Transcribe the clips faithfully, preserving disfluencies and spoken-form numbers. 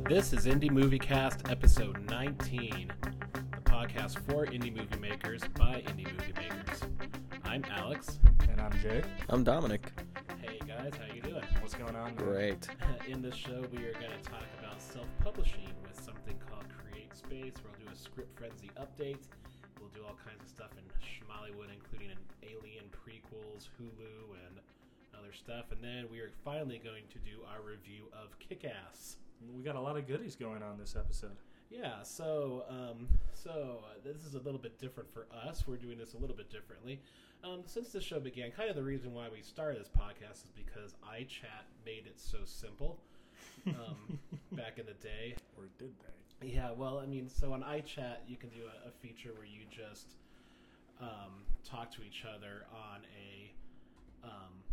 This is Indie Movie Cast, episode nineteen, the podcast for indie movie makers by indie movie makers. I'm Alex. And I'm Jay. I'm Dominic. Hey guys, how you doing? What's going on? Great. In this show, we are going to talk about self-publishing with something called Create Space. We'll do a Script Frenzy update. We'll do all kinds of stuff in Schmollywood, including an Alien prequels, Hulu, and other stuff. And then we are finally going to do our review of Kick-Ass. We got a lot of goodies going on this episode. Yeah, so um, so uh, this is a little bit different for us. We're doing this a little bit differently. Um, since this show began, kind of the reason why we started this podcast is because iChat made it so simple um, back in the day. Or did they? Yeah, well, I mean, so on iChat, you can do a, a feature where you just um, talk to each other on a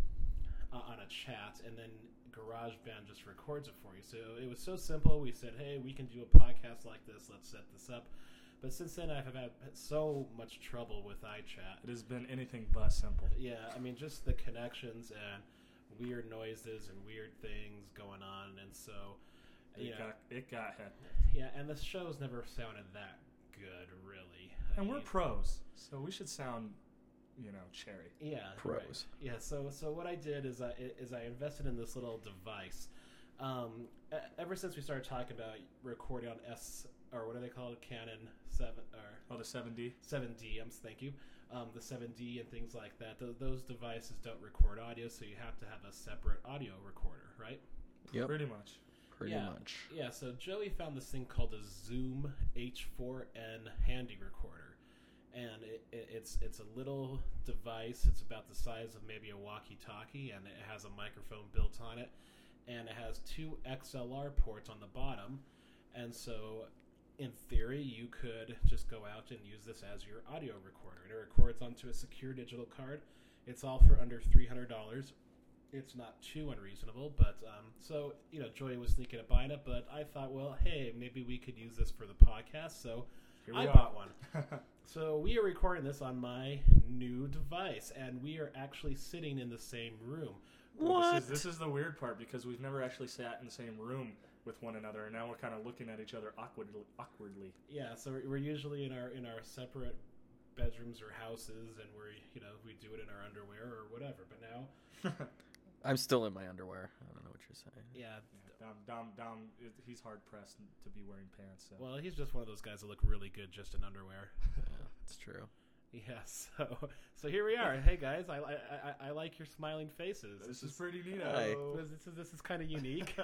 um, on a chat, and then GarageBand just records it for you. So it was so simple. We said, hey, we can do a podcast like this. Let's set this up. But since then, I've had so much trouble with iChat. It has been anything but simple. Yeah, I mean, just the connections and weird noises and weird things going on. And so, It yeah, got it got hectic. yeah, and the show's never sounded that good, really. I And we're mean, pros, so we should sound, you know, cherry. Yeah, Pros. right. Yeah, so so what I did is I is I invested in this little device. Um, e- ever since we started talking about recording on S or what are they called, Canon seven or Oh, the seven D. seven D. Um, thank you. Um, the seven D and things like that. Th- those devices don't record audio, so you have to have a separate audio recorder, right? Yep. Pretty much. Pretty yeah. much. Yeah. So Joey found this thing called a Zoom H four N handy recorder. And it, it, it's it's a little device. It's about the size of maybe a walkie-talkie, and it has a microphone built on it, and it has two X L R ports on the bottom. And so, in theory, you could just go out and use this as your audio recorder. And it records onto a secure digital card. It's all for under three hundred dollars. It's not too unreasonable, but um, so you know, Joey was thinking of buying it, but I thought, well, hey, maybe we could use this for the podcast. So Here we I are. bought one. So we are recording this on my new device, and we are actually sitting in the same room. What? This is, this is the weird part because we've never actually sat in the same room with one another, and now we're kind of looking at each other awkwardly. awkwardly. Yeah, so we're- we're usually in our in our separate bedrooms or houses, and we're you know we do it in our underwear or whatever. But now, I'm still in my underwear. I don't know what you're saying. yeah, Dom, Dom, Dom, he's hard pressed to be wearing pants. So. well, he's just one of those guys that look really good just in underwear. Yeah, it's true. Yeah, so so here we are. Hey guys, I I, I, I like your smiling faces. This is pretty neat. Hi. This, this is this is kind of unique.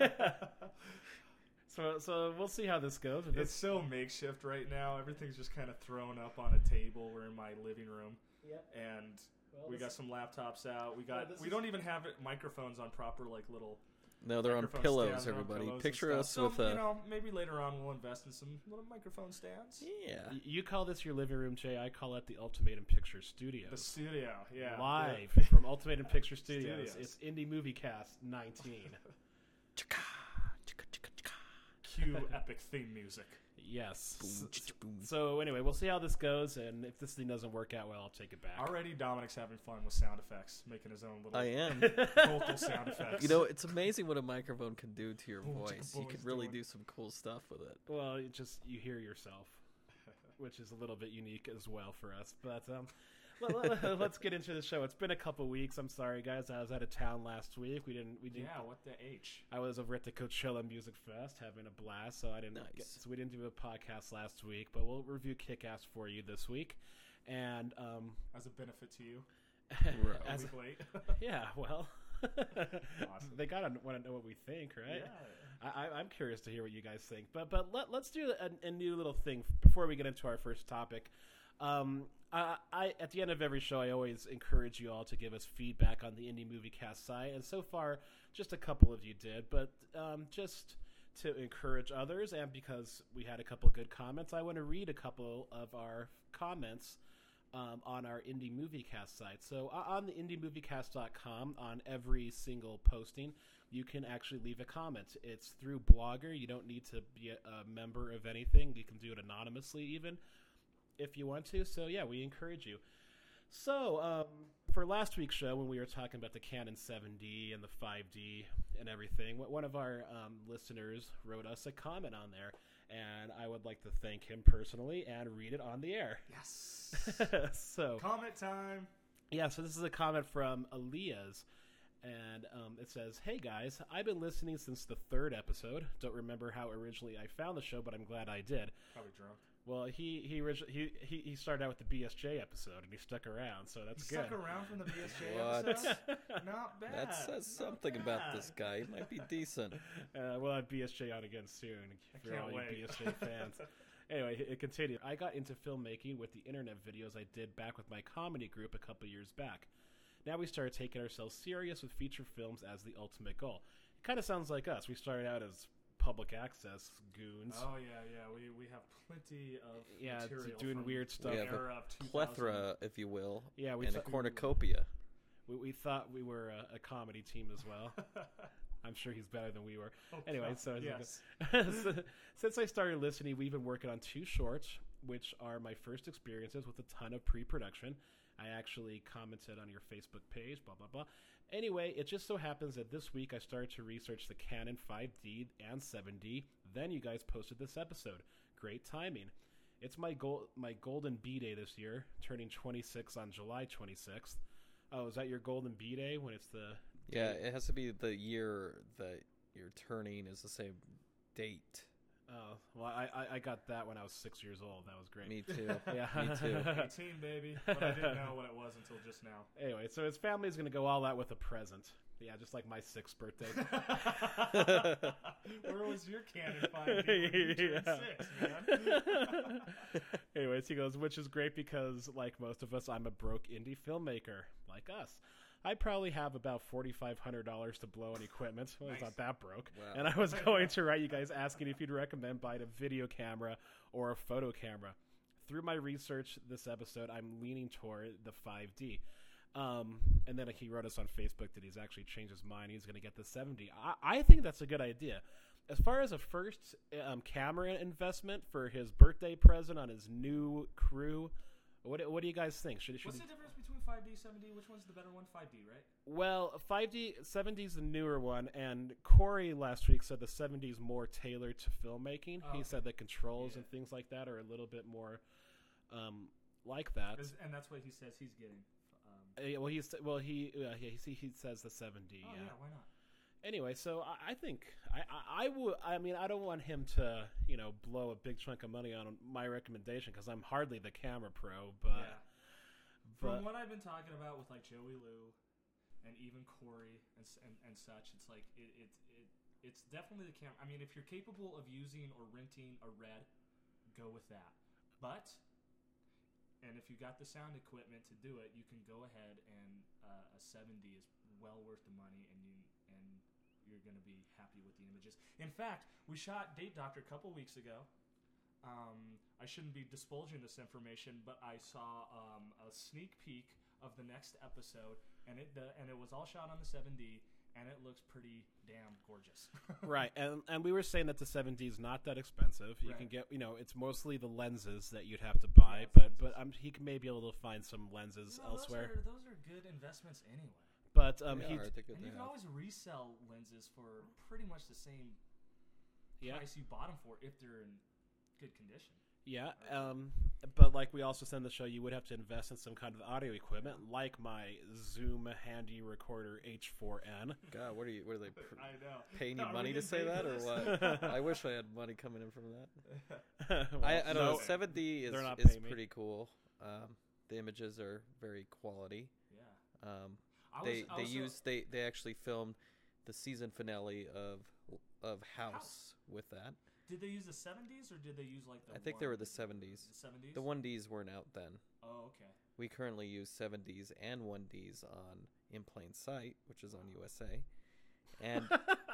so so we'll see how this goes. If It's this- so makeshift right now. Everything's just kind of thrown up on a table. We're in my living room, Yep. and Well, we this- got some laptops out. We got this we is- don't even have it, microphones on proper like little. No, they're on microphone pillows, stands. They're on everybody. pillows and Picture stuff. us so, with a... you know, maybe later on we'll invest in some little microphone stands. Yeah. Y- You call this your living room, Jay. I call it the Ultimatum Picture Studios. The studio, yeah, Live from Ultimatum Picture Studios. Studios. It's Indie Movie Cast nineteen. Chicka, chicka, chicka, chicka. Cue epic theme music. Yes. Boom, S- chicka, boom. So anyway, we'll see how this goes, and if this thing doesn't work out well, I'll take it back. Already, Dominic's having fun with sound effects, making his own little I am. vocal sound effects. You know, it's amazing what a microphone can do to your Boom, chicka, voice. boom, You can it's really doing- do some cool stuff with it. Well, you just you hear yourself, which is a little bit unique as well for us. But um, let, let, let's get into the show. It's been a couple weeks. I'm sorry, guys. I was out of town last week. We didn't. We didn't. yeah, what the H? I was over at the Coachella Music Fest having a blast, so I didn't. Nice. Get, so we didn't do a podcast last week, but we'll review Kick-Ass for you this week. And um, As a benefit to you, Right. a as week late. yeah, well, Awesome. they gotta want to know what we think, right? Yeah. I, I- I'm curious to hear what you guys think. But but let, let's do a, a new little thing before we get into our first topic. Um, I, I at the end of every show, I always encourage you all to give us feedback on the Indie Movie Cast site, and so far, just a couple of you did. But um, just to encourage others, and because we had a couple good comments, I want to read a couple of our comments um, on our Indie Movie Cast site. So uh, on the indie movie cast dot com, on every single posting, you can actually leave a comment. It's through Blogger. You don't need to be a, a member of anything. You can do it anonymously even if you want to. So yeah, we encourage you. So um, for last week's show, when we were talking about the Canon seven D and the five D, and everything, wh- one of our um, listeners wrote us a comment on there, and I would like to thank him personally and read it on the air. Yes. So, Comment time. yeah, so this is a comment from Elias, and um, it says, "Hey guys, I've been listening since the third episode. Don't remember how originally I found the show, but I'm glad I did." Probably drunk. Well, he he origi- he he, he started out with the B S J episode, and he stuck around, so that's He good. stuck around from the B S J What? episode? Not bad. That says Not something about bad. this guy. He might be decent. Uh, we'll have B S J on again soon I for can't all you wait. B S J fans. Anyway, it continued. I got into filmmaking with the internet videos I did back with my comedy group a couple years back. Now we started taking ourselves serious with feature films as the ultimate goal. It kind of sounds like us. We started out as public access goons. Oh yeah, yeah. We we have plenty of Yeah, it's material doing from weird the stuff. We have a era of two thousand. Plethora, if you will, Yeah, we and a th- cornucopia. we, we thought we were a, a comedy team as well. I'm sure he's better than we were. Oh, Anyway, God, so- yes. So, since I started listening, we've been working on two shorts, which are my first experiences with a ton of pre-production. I actually commented on your Facebook page, blah, blah, blah. Anyway, it just so happens that this week I started to research the Canon five D and seven D. Then you guys posted this episode. Great timing. It's my goal, my golden B-Day this year, turning twenty-six on July twenty-sixth. Oh, is that your golden B-Day when it's the... Yeah, it has to be the year that you're turning is the same date. Oh, well, I, I, I got that when I was six years old. That was great. Me too. Yeah. Me too. eighteen, baby. But I didn't know what it was until just now. Anyway, so his family's going to go all out with a present. Yeah, just like my sixth birthday. Where was your Canon five D when you turned Yeah. six, man? Anyways, he goes, which is great because, like most of us, I'm a broke indie filmmaker, like us. I probably have about forty-five hundred dollars to blow on equipment. Well, it's Nice. not that broke. Wow. And I was going to write you guys asking if you'd recommend buying a video camera or a photo camera. Through my research this episode, I'm leaning toward the five D. Um, and then he wrote us on Facebook that he's actually changed his mind. He's going to get the seven D. I, I think that's a good idea. As far as a first um, camera investment for his birthday present on his new crew, what what do you guys think? Should, should What's he, the difference between five D, seven D? Which one's the better one? five D, right? well, five D, seven D's the newer one, and Corey last week said the seven D's more tailored to filmmaking. Oh, he okay. said the controls Yeah. and things like that are a little bit more um, like that. Is- And that's what he says he's getting. Um, Uh, yeah, well, he's well, he uh, he he he says the seven D. oh, yeah. yeah, why not? Anyway, so I, I think I, I I would. I mean, I don't want him to you know blow a big chunk of money on my recommendation because I'm hardly the camera pro. But yeah. From but what I've been talking about with like Joey Lou and even Corey and s- and, and such, it's like it, it it it's definitely the camera. I mean, if you're capable of using or renting a Red, go with that. But and if you got the sound equipment to do it, you can go ahead and uh, a seven D is well worth the money, and you and you're going to be happy with the images. In fact, we shot Date Doctor a couple weeks ago. Um, I shouldn't be divulging this information, but I saw um, a sneak peek of the next episode, and it the, and it was all shot on the seven D, and it looks pretty damn gorgeous. right, and and we were saying that the seven D is not that expensive. You Right. can get you know it's mostly the lenses that you'd have to buy, Yeah, but lenses. but um, he can maybe be able to find some lenses No, elsewhere. Those are, those are good investments anyway. But um, They he are, they're good And to you can have. always resell lenses for pretty much the same yeah price you bought them for if they're in good condition. yeah um, but like we also said in the show, you would have to invest in some kind of audio equipment, like my Zoom Handy Recorder H four N. God, what are you? What are they pr- I know. paying you Are we money to getting say paid that, for or this? what? I wish I had money coming in from that. Well, I, I don't know. no, seven D is they're not is paying me. pretty cool. Um, the images are very quality. Yeah. Um, I they was, I they was, uh, use they they actually filmed the season finale of of House, House. with that. Did they use the seventies or did they use like the? I think they were the one- seventies. The seventies. The one Ds weren't out then. Oh, okay. We currently use seven Ds and one Ds on In Plain Sight, which is on U S A. And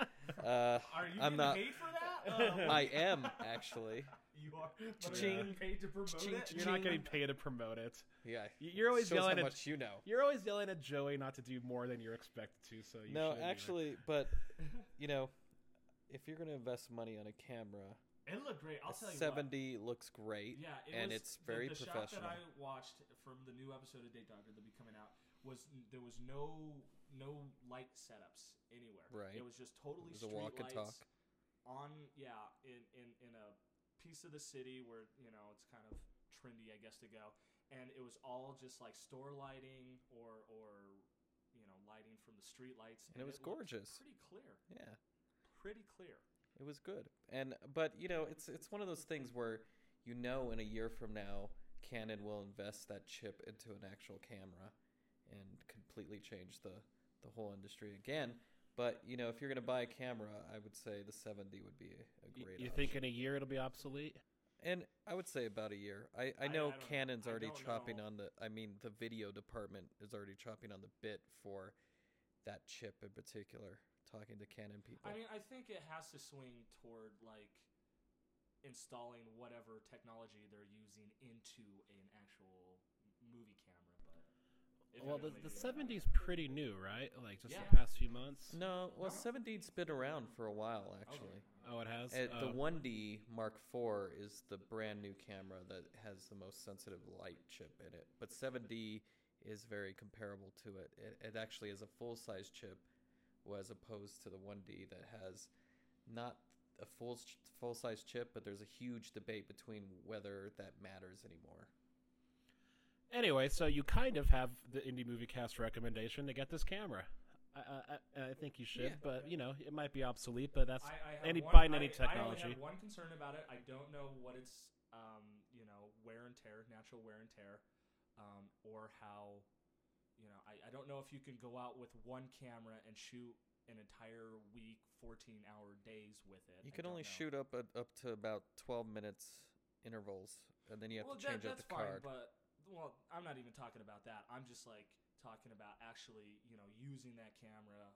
uh, Are you I'm getting not. paid for that? Uh, I am actually. You are. But are you Cha-ching. getting paid to promote Cha-ching, it? You're not getting paid to promote it. Yeah. Y- You're always Shows yelling how at much you know. you're always yelling at Joey not to do more than you're expected to. So you No, shouldn't either. actually, but you know, if you're gonna invest money on a camera, It looked great. I'll tell you seven what. D looks great. Yeah, it and was, it's very the, the professional. shot that I watched from the new episode of Date Doctor that'll be coming out was there was no no light setups anywhere. Right. It was just totally It was a street walk and lights talk. on yeah in, in in a piece of the city where you know it's kind of trendy, I guess, to go, and it was all just like store lighting or or you know lighting from the street lights, And it was looked gorgeous. pretty clear, Yeah. pretty clear. It was good. And but you know, it's it's one of those things where you know in a year from now Canon will invest that chip into an actual camera and completely change the the whole industry again. But, you know, if you're going to buy a camera, I would say the seventy would be a, a Y- great You option. think in a year it'll be obsolete? And I would say about a year. I, I I- know I don't know. Canon's I already don't chopping know. on the I mean the video department is already chopping on the bit for that chip in particular, talking to Canon people. I mean, I think it has to swing toward like installing whatever technology they're using into an actual movie camera. But if Well, it'll the, make the it seventy's better. pretty new, right? Like just Yeah. the past few months. No, well No? seventy's been around for a while actually. Oh, it has. Uh, the Oh. one D Mark four is the brand new camera that has the most sensitive light chip in it, but seven D is very comparable to it. It, it actually is a full-size chip, as opposed to the one D that has not a full full-size chip, but there's a huge debate between whether that matters anymore. Anyway, so you kind of have the Indie Movie Cast recommendation to get this camera. I, I, I think you should, Yeah. but you know it might be obsolete. But that's I, I have any one, buying I, any I technology. only have one concern about it. I don't know what its um, you know wear and tear, natural wear and tear, um, or how you know I, I don't know if you can go out with one camera and shoot an entire week, fourteen hour days with it. You I can don't only know. shoot up at, up to about twelve minutes intervals, and then you have well, to change that, out that's the fine, card. but well, I'm not even talking about that. I'm just like talking about actually, you know, using that camera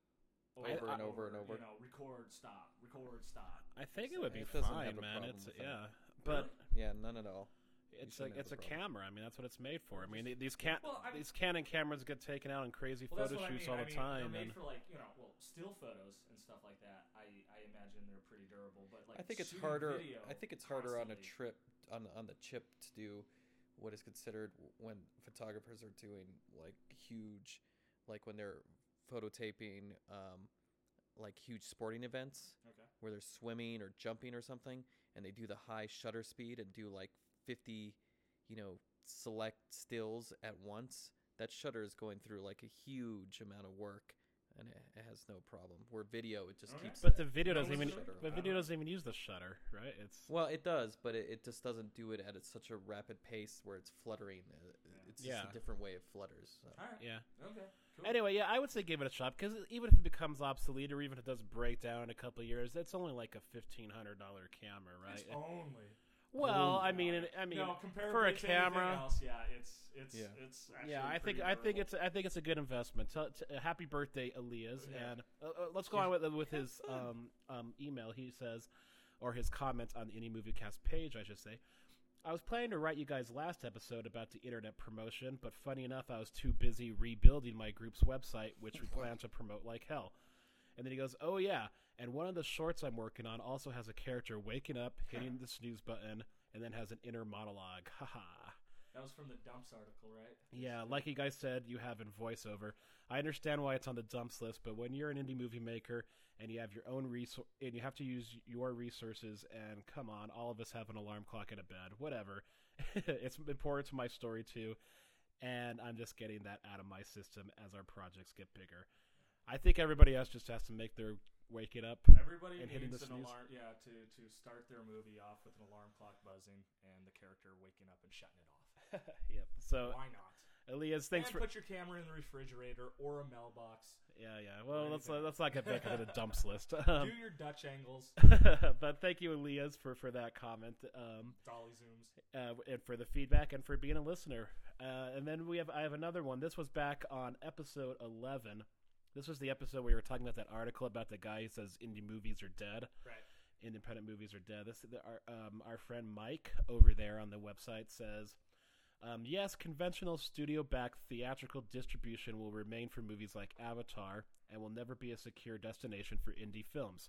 Over and over and over. You know, record, stop, record, stop. I think it would be It doesn't have fine, a man. problem It's with that. yeah, but Yeah, none at all. it's shouldn't like have it's a a problem. camera. I mean, that's what it's made for. I mean, th- these can Well, I mean- these Canon cameras get taken out in crazy Well, that's photo what I shoots mean. all I the mean, time. They're made And for like you know, well, still photos and stuff like that. I, I imagine they're pretty durable, but like I think it's shooting harder. Video I think it's harder on a constantly- trip on on the chip to do what is considered when photographers are doing like huge, like when they're photo taping, um, like huge sporting events Okay. where they're swimming or jumping or something, and they do the high shutter speed and do like fifty, you know, select stills at once. That shutter is going through like a huge amount of work, and it, it has no problem. Where video, it just Okay. keeps. but that- the video No, doesn't it's even a shutter. the I video don't- doesn't even use the shutter, right? It's Well, it does, but it, it just doesn't do it at a, such a rapid pace where it's fluttering. Uh, It's just Yeah. a different way it flutters. So. All right. yeah. Okay. Cool. Anyway, yeah, I would say give it a shot because even if it becomes obsolete or even if it does break down in a couple of years, it's only like a fifteen hundred dollar camera, right? It's only. Well, I No. mean, it- I mean, no, comparatively for a to anything camera, else, yeah, it's it's Yeah. it's actually yeah, I think pretty I think durable. it's I think it's a good investment. T- t- happy birthday, Elias, Yeah. and uh, uh, let's go on with with his um, um, email. He says, or his comment on the Indie Movie Cast page, I should say. I was planning to write you guys last episode about the internet promotion, but funny enough, I was too busy rebuilding my group's website, which we plan to promote like hell. And then he goes, "Oh yeah, and one of the shorts I'm working on also has a character waking up, hitting the snooze button, and then has an inner monologue. Haha." That was from the Dumps article, right? Yeah, like you guys said, you have in voiceover. I understand why it's on the dumps list, but when you're an indie movie maker and you have your own resource and you have to use your resources, and come on, all of us have an alarm clock and a bed, whatever. It's important to my story too, and I'm just getting that out of my system as our projects get bigger. I think everybody else just has to make their waking up. Everybody And hitting needs the an snooze. alarm, yeah, to to start their movie off with an alarm clock buzzing and the character waking up and shutting it off. Yep. So, Why not? Elias, thanks and for put your camera in the refrigerator or a mailbox. yeah, yeah. Well, let's anything. let's not get back into the dumps list. Um, Do your Dutch angles, but thank you, Elias, for, for that comment, um, dolly zooms. uh, and for the feedback, and for being a listener. Uh, and then we have I have another one. This was back on episode eleven. This was the episode where we were talking about that article about the guy who says indie movies are dead. Right. Independent movies are dead. This the, our um, our friend Mike over there on the website says, um, yes, conventional studio-backed theatrical distribution will remain for movies like Avatar and will never be a secure destination for indie films.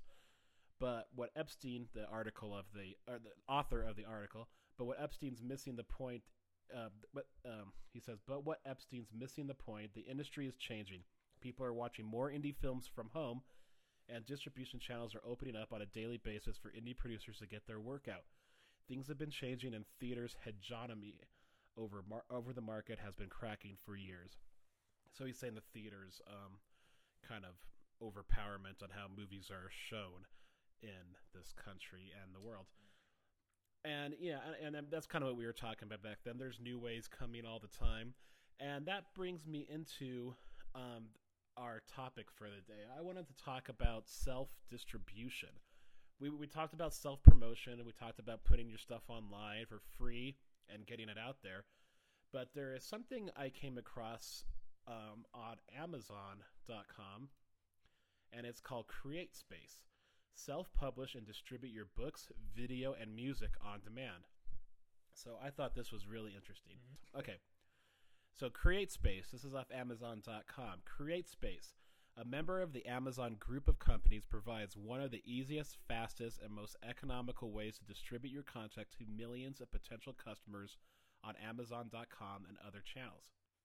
But what Epstein, the article of the or the author of the article, but what Epstein's missing the point. Uh, but um, he says, but what Epstein's missing the point. The industry is changing. People are watching more indie films from home, and distribution channels are opening up on a daily basis for indie producers to get their work out. Things have been changing, and theaters' hegemony over mar- over the market has been cracking for years. So he's saying the theaters' um, kind of overpowerment on how movies are shown in this country and the world. And yeah, and, and that's kind of what we were talking about back then. There's new ways coming all the time. And that brings me into um, our topic for the day. I wanted to talk about self-distribution. We we talked about self-promotion, and we talked about putting your stuff online for free and getting it out there. But there is something I came across um, on Amazon dot com, and it's called CreateSpace. Self-publish and distribute your books, video, and music on demand. So I thought this was really interesting. Mm-hmm. Okay. So CreateSpace, this is off Amazon dot com. CreateSpace, a member of the Amazon group of companies, provides one of the easiest, fastest, and most economical ways to distribute your content to millions of potential customers on Amazon dot com and other channels.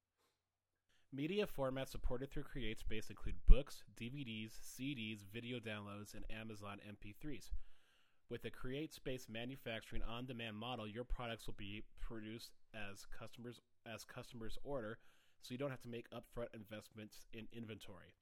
Media formats supported through CreateSpace include books, D V Ds, C Ds, video downloads, and Amazon M P threes. With the CreateSpace manufacturing on-demand model, your products will be produced as customers as customers order, so you don't have to make upfront investments in inventory.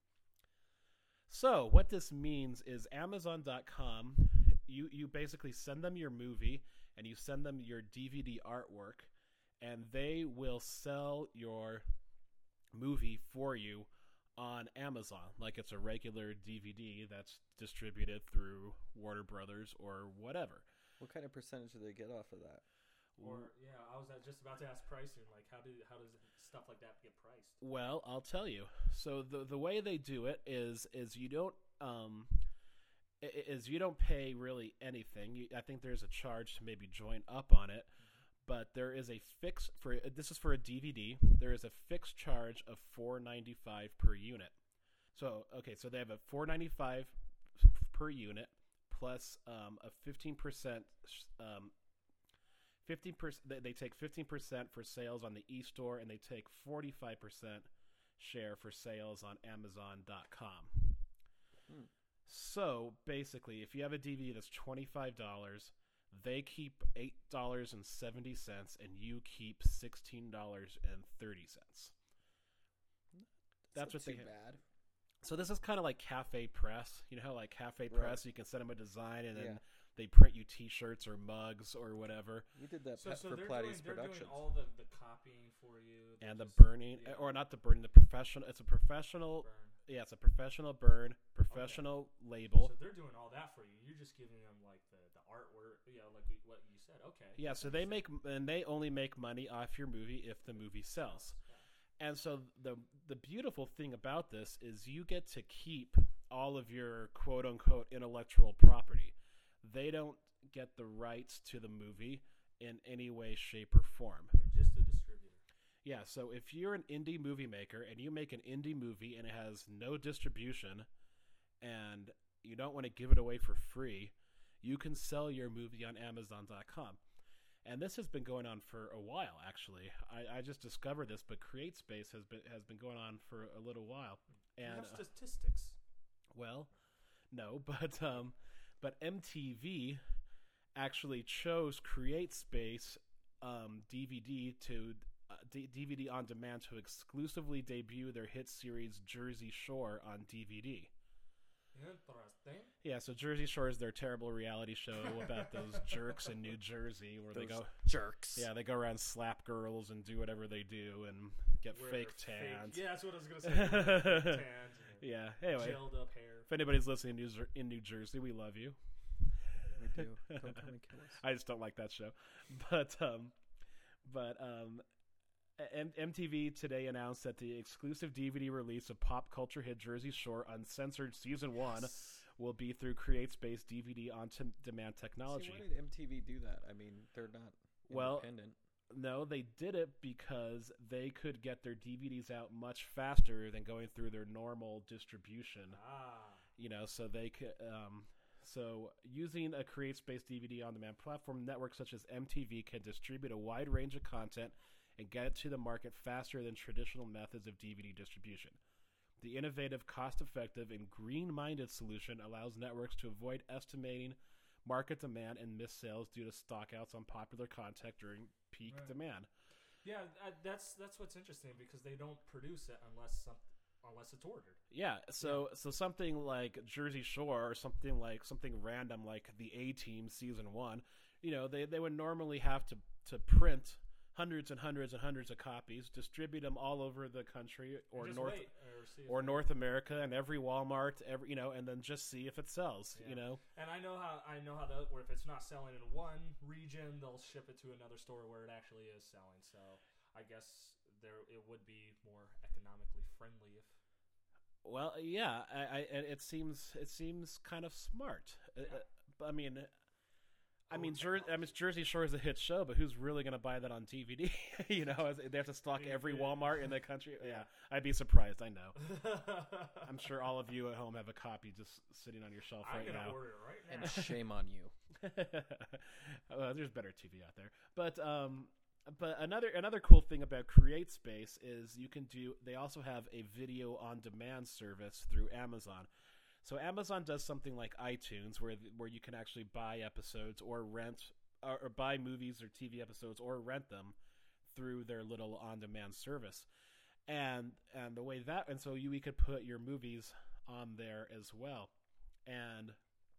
So what this means is Amazon dot com, you, you basically send them your movie and you send them your D V D artwork, and they will sell your movie for you on Amazon like it's a regular D V D that's distributed through Warner Brothers or whatever. What kind of percentage do they get off of that? Or yeah, I was just about to ask pricing. Like, how do how does stuff like that get priced? Well, I'll tell you. So the the way they do it is is you don't um is you don't pay really anything. You, I think there's a charge to maybe join up on it, mm-hmm. but there is a fixed for this is for a D V D. There is a fixed charge of four ninety-five per unit. So okay, so they have a four ninety-five per unit plus um, a fifteen percent. Um, fifteen percent. They take fifteen percent for sales on the e-store, and they take forty-five percent share for sales on Amazon dot com. Hmm. So basically, if you have a D V D that's twenty-five dollars, they keep eight dollars and seventy cents, and you keep sixteen dollars and thirty cents. That's, That's what too they bad. So this is kind of like Cafe Press. You know how like Cafe Right. Press, you can send them a design, and then Yeah. they print you T-shirts or mugs or whatever. We did that So, pe- so for they're Platty's doing, they're doing Productions. all the, the copying for you. They're And the just- burning, yeah, or not the burning, the professional. It's a professional. burn. Yeah, it's a professional burn, professional label. So they're doing all that for you. You're just giving them like the, the artwork, you know, like we, what you said. Okay. Yeah, so they make and they only make money off your movie if the movie sells. Yeah. And so the the beautiful thing about this is you get to keep all of your quote unquote intellectual property. They don't get the rights to the movie in any way, shape, or form. They're just a distributor. Yeah, so if you're an indie movie maker and you make an indie movie and it has no distribution and you don't want to give it away for free, you can sell your movie on Amazon dot com. And this has been going on for a while, actually. I, I just discovered this, but CreateSpace has been has been going on for a little while. You And have uh, statistics. well, no, but um, but M T V actually chose CreateSpace um, D V D to uh, D- DVD on demand to exclusively debut their hit series Jersey Shore on D V D. Interesting. Yeah, so Jersey Shore is their terrible reality show about those jerks in New Jersey where Those they go jerks. Yeah, they go around slap girls and do whatever they do and get Wear fake fake- tans. Yeah, that's what I was gonna say. Wear fake tans and Yeah. Anyway, gelled up hair. if anybody's listening in New, Jer- in New Jersey, we love you. We do. Don't come and kill us. I just don't like that show. But um, but um, M- MTV today announced that the exclusive D V D release of pop culture hit Jersey Shore Uncensored Season One will be through CreateSpace D V D on t- demand technology. See, why did M T V do that? I mean, they're not Well, independent. No, they did it because they could get their D V Ds out much faster than going through their normal distribution. Ah. You know, so they could. Um, so using a CreateSpace D V D on-demand platform, networks such as M T V can distribute a wide range of content and get it to the market faster than traditional methods of D V D distribution. The innovative, cost-effective, and green-minded solution allows networks to avoid estimating market demand and miss sales due to stockouts on popular content during peak Right. demand. Yeah, I, that's that's what's interesting because they don't produce it unless some, unless it's ordered. Yeah, so so something like Jersey Shore or something like something random like the A-Team season one, you know, they, they would normally have to, to print hundreds and hundreds and hundreds of copies, distribute them all over the country or Just North wait, or see if or it- North America and every Walmart, every you know, and then just see if it sells, Yeah. you know. And I know how I know how that. Where if it's not selling in one region, they'll ship it to another store where it actually is selling. So I guess there it would be more economically friendly if. Well, yeah, I, I and it seems it seems kind of smart. Uh, Yeah. uh, but I mean, I Cool mean, Jer- I mean, technology. Jersey Shore is a hit show, but who's really going to buy that on D V D? You know, as- they have to stock Yeah, every yeah. Walmart in the country. Yeah, Yeah. I'd be surprised. I know. I'm sure all of you at home have a copy just sitting on your shelf I'm right gonna now. order it right And now. shame on you. Well, there's better T V out there, but um, but another another cool thing about CreateSpace is you can do. They also have a video on demand service through Amazon. So Amazon does something like iTunes, where where you can actually buy episodes or rent or, or buy movies or T V episodes or rent them through their little on demand service. And and the way that and so you we could put your movies on there as well, and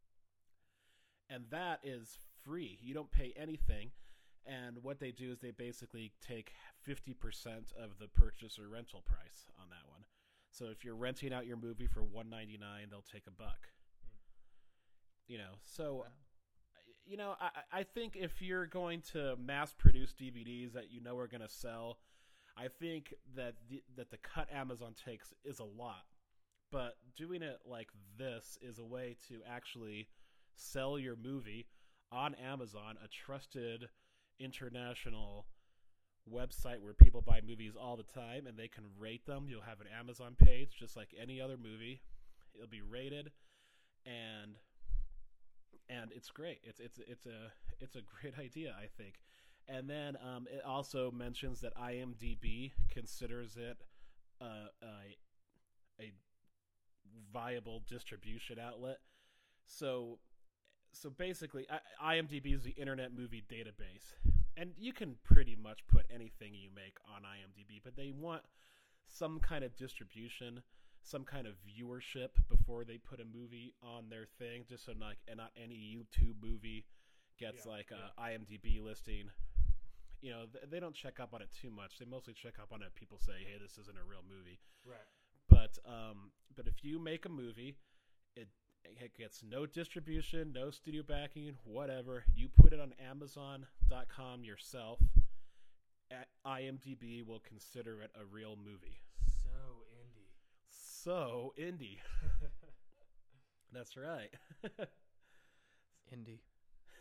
and that is free. You don't pay anything, and what they do is they basically take fifty percent of the purchase or rental price on that one. So if you're renting out your movie for one ninety-nine, they'll take a buck. You know, so Wow. you know, I I think if you're going to mass produce D V Ds that you know are going to sell, I think that the, that the cut Amazon takes is a lot, but doing it like this is a way to actually sell your movie on Amazon, a trusted international website where people buy movies all the time and they can rate them. You'll have an Amazon page just like any other movie. It'll be rated, and and it's great. It's it's it's a it's a great idea, I think. And then um, it also mentions that IMDb considers it uh, a a viable distribution outlet. So so basically, I, IMDb is the Internet Movie Database, and you can pretty much put anything you make on IMDb, but they want some kind of distribution, some kind of viewership before they put a movie on their thing, just so not and not any YouTube movie gets Yeah, like a yeah. IMDb listing. You know, th- they don't check up on it too much. They mostly check up on it. People say, "Hey, this isn't a real movie." Right. But um, but if you make a movie, it it gets no distribution, no studio backing, whatever. You put it on Amazon dot com yourself. At IMDb will consider it a real movie. So indie. So indie. That's right. Indie.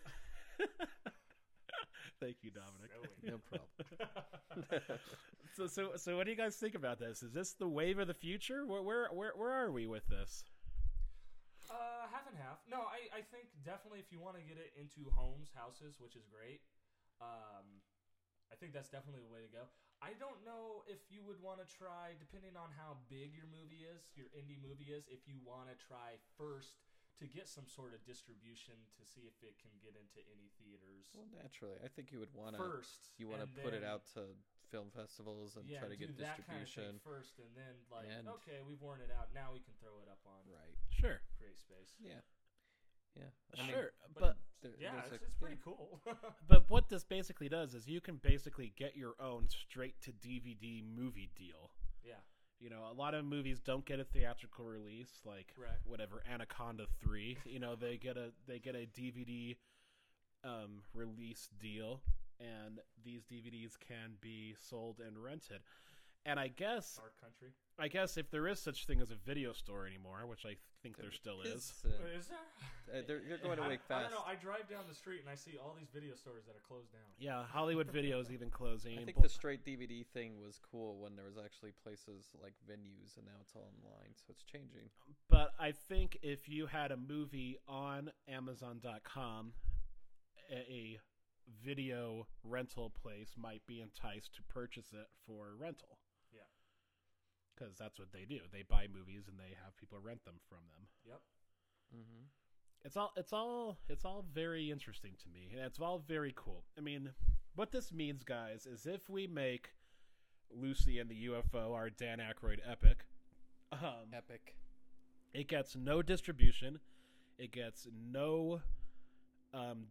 Thank you, Dominic. So indie. No problem. So, so, so, what do you guys think about this? Is this the wave of the future? Where, where, where, where are we with this? Uh, half and half. No, I, I think definitely if you want to get it into homes, houses, which is great, um, I think that's definitely the way to go. I don't know if you would want to try, depending on how big your movie is, your indie movie is, if you want to try first to get some sort of distribution to see if it can get into any theaters Well, naturally, I think you would want to first. you want to and put it then- out to film festivals and yeah, try to do get that kind of distribution. thing first, and then like, And- okay, we've worn it out. Now we can throw it up on Right. Sure, CreateSpace. Yeah. Yeah. I mean, sure, but- but there- Yeah, there's it's, a- it's pretty yeah. cool. but what this basically does is you can basically get your own straight to D V D movie deal. Yeah, You know, a lot of movies don't get a theatrical release, like right. whatever Anaconda three. You know, they get a they get a D V D um, release deal, and these D V Ds can be sold and rented. And I guess Our country. I guess if there is such thing as a video store anymore, which I think there still is. Is, uh, Is there? uh, they're, you're going I, away I fast. don't know. I drive down the street and I see all these video stores that are closed down. Yeah, Hollywood Video is even closing. I think Bl- the straight D V D thing was cool when there was actually places like venues, and now it's all online, so it's changing. But I think if you had a movie on Amazon dot com, a, a video rental place might be enticed to purchase it for rental. Yeah. because that's what they do. They buy movies and they have people rent them from them. Yep. Mm-hmm. It's all it's all it's all very interesting to me, and it's all very cool. I mean, what this means, guys, is if we make Lucy and the U F O our Dan Aykroyd epic, um, Epic. it gets no distribution, it gets no um,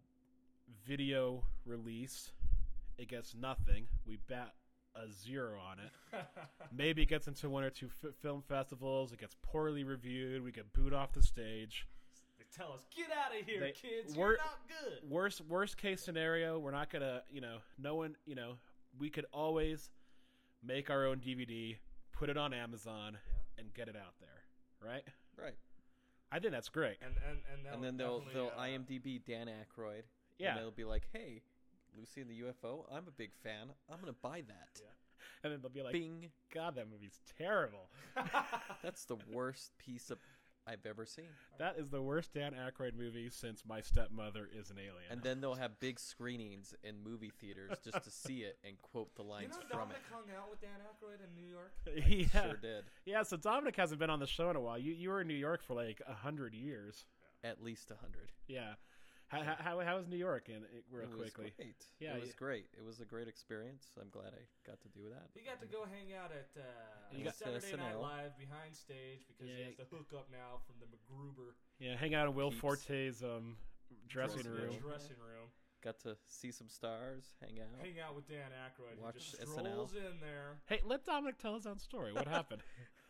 video release, it gets nothing. We bat a zero on it. Maybe it gets into one or two f- film festivals. It gets poorly reviewed. We get booed off the stage. They tell us, get out of here, They- kids. we're- You're not good. Worst worst case scenario, we're not gonna, you know, no one, you know, we could always make our own D V D, put it on Amazon, Yeah. and get it out there, right? Right. I think that's great. And and and, that And would then they'll definitely, they'll uh, IMDb Dan Aykroyd. Yeah, And they'll be like, hey, Lucy and the U F O. I'm a big fan. I'm gonna buy that. Yeah. and then they'll be like, Bing. "God, that movie's terrible." That's the worst piece of I've ever seen. That is the worst Dan Aykroyd movie since My Stepmother is an Alien. And then they'll have big screenings in movie theaters just to see it and quote the You lines know, from Dominic hung out with Dan Aykroyd in New York. it. yeah, Sure did. yeah. So Dominic hasn't been on the show in a while. You you were in New York for like a hundred years. At least a hundred. Yeah. How how how, how was New York? And real It was quickly. great. Yeah, it was yeah. great. It was a great experience. I'm glad I got to do that. He got to go hang out at uh, You got- Saturday S N Night L. Live behind stage because he Yeah. has to hook up now from the MacGruber Yeah, hang out in Will Peeps. Forte's um dressing Dressing room. room. dressing room. Got to see some stars, hang out. Hang out with Dan Aykroyd. Watch he just S N L. strolls in there. Hey, let Dominic tell his own story. What happened?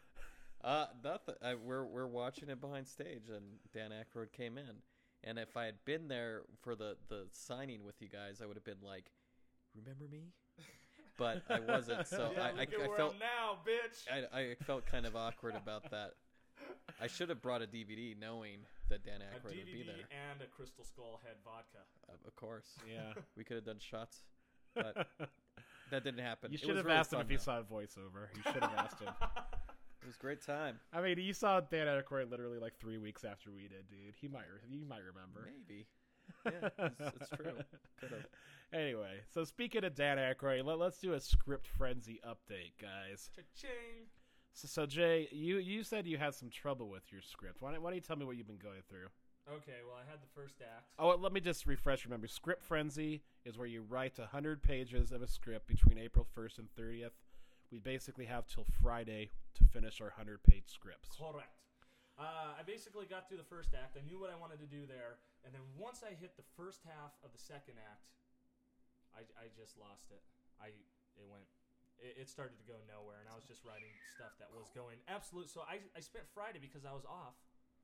Uh, nothing. I, we're we're watching it behind stage, and Dan Aykroyd came in. And if I had been there for the, the signing with you guys, I would have been like, "Remember me?" But I wasn't, so yeah, I, look I, at I where felt I'm now, bitch. I, I felt kind of awkward about that. I should have brought a D V D, knowing that Dan a Aykroyd D would V be D there. and a Crystal Skull head vodka. Uh, of course, Yeah. we could have done shots, but that didn't happen. You It should was have really asked him fun, if he though. saw a voiceover. You should have asked him. It was a great time. I mean, you saw Dan Aykroyd literally like three weeks after we did, dude. He might, re- you might remember. Maybe. Yeah, it's, it's true. Could have. Anyway, so speaking of Dan Aykroyd, let, let's do a script frenzy update, guys. Cha-ching. So, so Jay, you, you said you had some trouble with your script. Why don't, why don't you tell me what you've been going through? Okay, well, I had the first act. Oh, let me just refresh your memory. Script Frenzy is where you write one hundred pages of a script between April first and thirtieth. We basically have till Friday to finish our one hundred page scripts. Correct. Uh, I basically got through the first act. I knew what I wanted to do there. And then once I hit the first half of the second act, I, I just lost it. I It went... It, it started to go nowhere, and I was just writing stuff that was going absolute. So I, I spent Friday, because I was off,